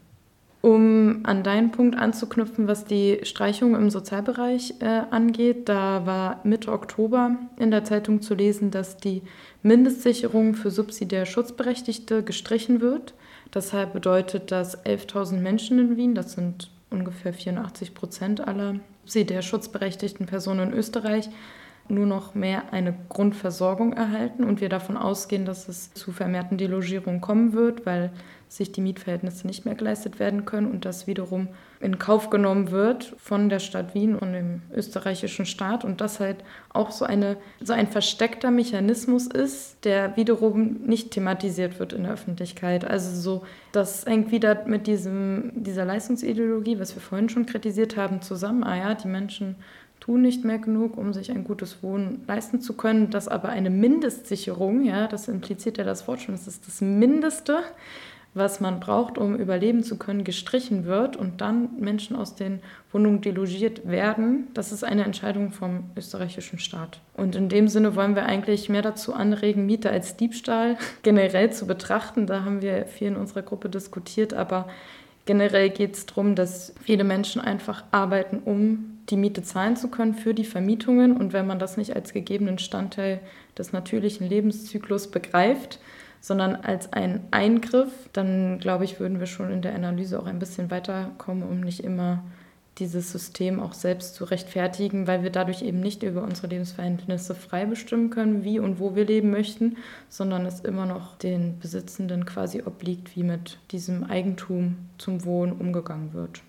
Um an deinen Punkt anzuknüpfen, was die Streichung im Sozialbereich äh, angeht, da war Mitte Oktober in der Zeitung zu lesen, dass die Mindestsicherung für subsidiär Schutzberechtigte gestrichen wird. Deshalb bedeutet das elftausend Menschen in Wien, das sind ungefähr vierundachtzig Prozent aller subsidiär schutzberechtigten Personen in Österreich, nur noch mehr eine Grundversorgung erhalten und wir davon ausgehen, dass es zu vermehrten Delogierungen kommen wird, weil sich die Mietverhältnisse nicht mehr geleistet werden können und das wiederum in Kauf genommen wird von der Stadt Wien und dem österreichischen Staat und das halt auch so, eine, so ein versteckter Mechanismus ist, der wiederum nicht thematisiert wird in der Öffentlichkeit. Also so, das hängt wieder mit diesem, dieser Leistungsideologie, was wir vorhin schon kritisiert haben, zusammen. Ah ja, die Menschen tun nicht mehr genug, um sich ein gutes Wohnen leisten zu können, dass aber eine Mindestsicherung, ja, das impliziert ja das Wort schon, das ist das Mindeste, was man braucht, um überleben zu können, gestrichen wird und dann Menschen aus den Wohnungen delogiert werden, das ist eine Entscheidung vom österreichischen Staat. Und in dem Sinne wollen wir eigentlich mehr dazu anregen, Miete als Diebstahl generell zu betrachten. Da haben wir viel in unserer Gruppe diskutiert, aber generell geht es darum, dass viele Menschen einfach arbeiten, um die Miete zahlen zu können für die Vermietungen. Und wenn man das nicht als gegebenen Bestandteil des natürlichen Lebenszyklus begreift, sondern als einen Eingriff, dann glaube ich, würden wir schon in der Analyse auch ein bisschen weiterkommen, um nicht immer dieses System auch selbst zu rechtfertigen, weil wir dadurch eben nicht über unsere Lebensverhältnisse frei bestimmen können, wie und wo wir leben möchten, sondern es immer noch den Besitzenden quasi obliegt, wie mit diesem Eigentum zum Wohnen umgegangen wird.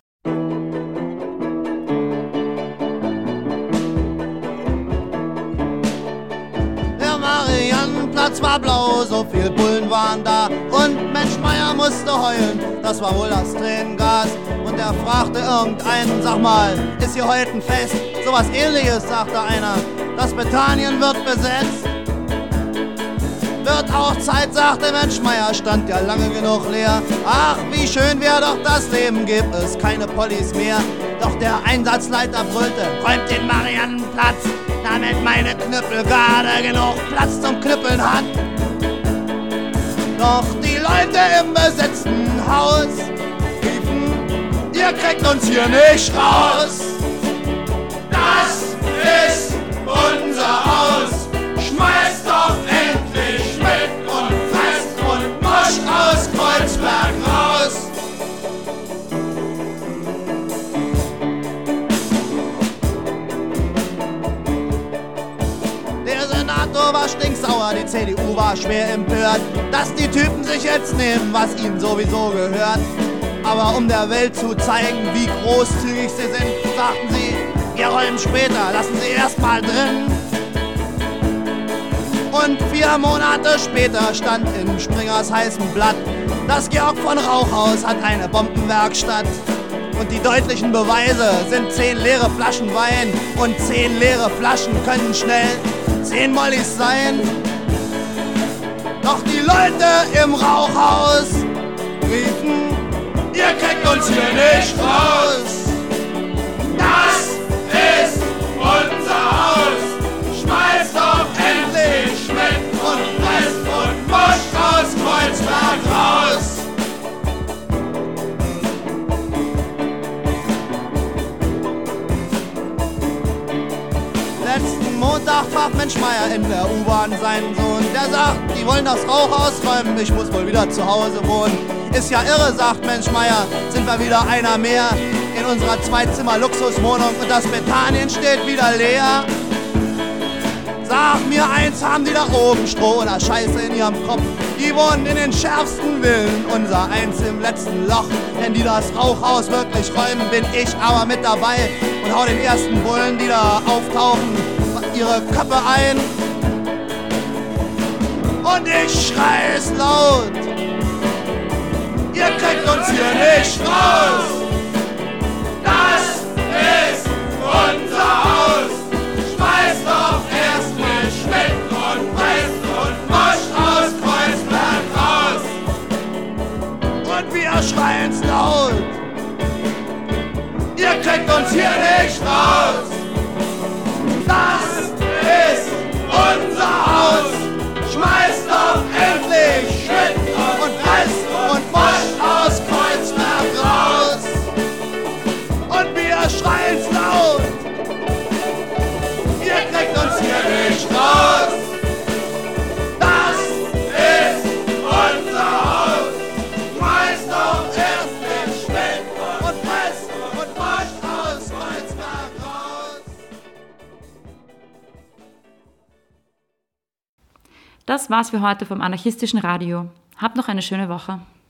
Mariannenplatz war blau, so viel Bullen waren da und Mensch Meier musste heulen, das war wohl das Tränengas. Und er fragte irgendeinen, sag mal, ist hier heute ein Fest? Sowas ähnliches, sagte einer, das Bethanien wird besetzt. Wird auch Zeit, sagte Mensch Meier, stand ja lange genug leer. Ach, wie schön wäre doch das Leben, gäbe es keine Pollis mehr. Doch der Einsatzleiter brüllte, räumt den Mariannenplatz, damit meine Knüppelgarde genug Platz zum Knüppeln hat. Doch die Leute im besetzten Haus riefen, ihr kriegt uns hier nicht raus. Das ist unser Haus, schmeißt doch endlich mit und fresst und moscht aus Kreuzberg raus. War stinksauer, die C D U war schwer empört, dass die Typen sich jetzt nehmen, was ihnen sowieso gehört. Aber um der Welt zu zeigen, wie großzügig sie sind, sagten sie, wir räumen später, lassen sie erst mal drin. Und vier Monate später stand in Springers heißem Blatt, das Georg von Rauchhaus hat eine Bombenwerkstatt. Und die deutlichen Beweise sind zehn leere Flaschen Wein. Und zehn leere Flaschen können schnell zehn Mollys sein. Doch die Leute im Rauchhaus riefen, ihr kriegt uns hier nicht raus. Das ist unser Haus. Schmeißt doch endlich Schmidt und Rest und Busch aus Kreuzberg raus. Letzten Montag traf Mensch Meier in der U-Bahn seinen Sohn. Der sagt, die wollen das Rauchhaus räumen, ich muss wohl wieder zu Hause wohnen. Ist ja irre, sagt Mensch Meier, sind wir wieder einer mehr in unserer Zwei-Zimmer-Luxuswohnung und das Bethanien steht wieder leer. Sag mir eins, haben die da oben Stroh oder Scheiße in ihrem Kopf? Die wohnen in den schärfsten Villen, unser eins im letzten Loch. Wenn die das Rauchhaus wirklich räumen, bin ich aber mit dabei und hau den ersten Bullen, die da auftauchen, ihre Köpfe ein. Und ich schrei es laut, ihr kriegt uns hier nicht raus. Das ist unser Haus. Schmeißt doch erst mit Schmidt und Rest und Busch aus Kreuzberg raus. Und wir schreien's laut, ihr kriegt uns hier nicht raus. Das ist unser Haus. Schmeißt doch endlich Schmidt und Rest und Busch aus Kreuzberg raus. Und wir schreien's laut, ihr kriegt uns hier nicht raus. Das ist unser Haus. Schmeißt doch endlich Schmidt und Rest und Busch aus Kreuzberg raus. Das war's für heute vom Anarchistischen Radio. Habt noch eine schöne Woche.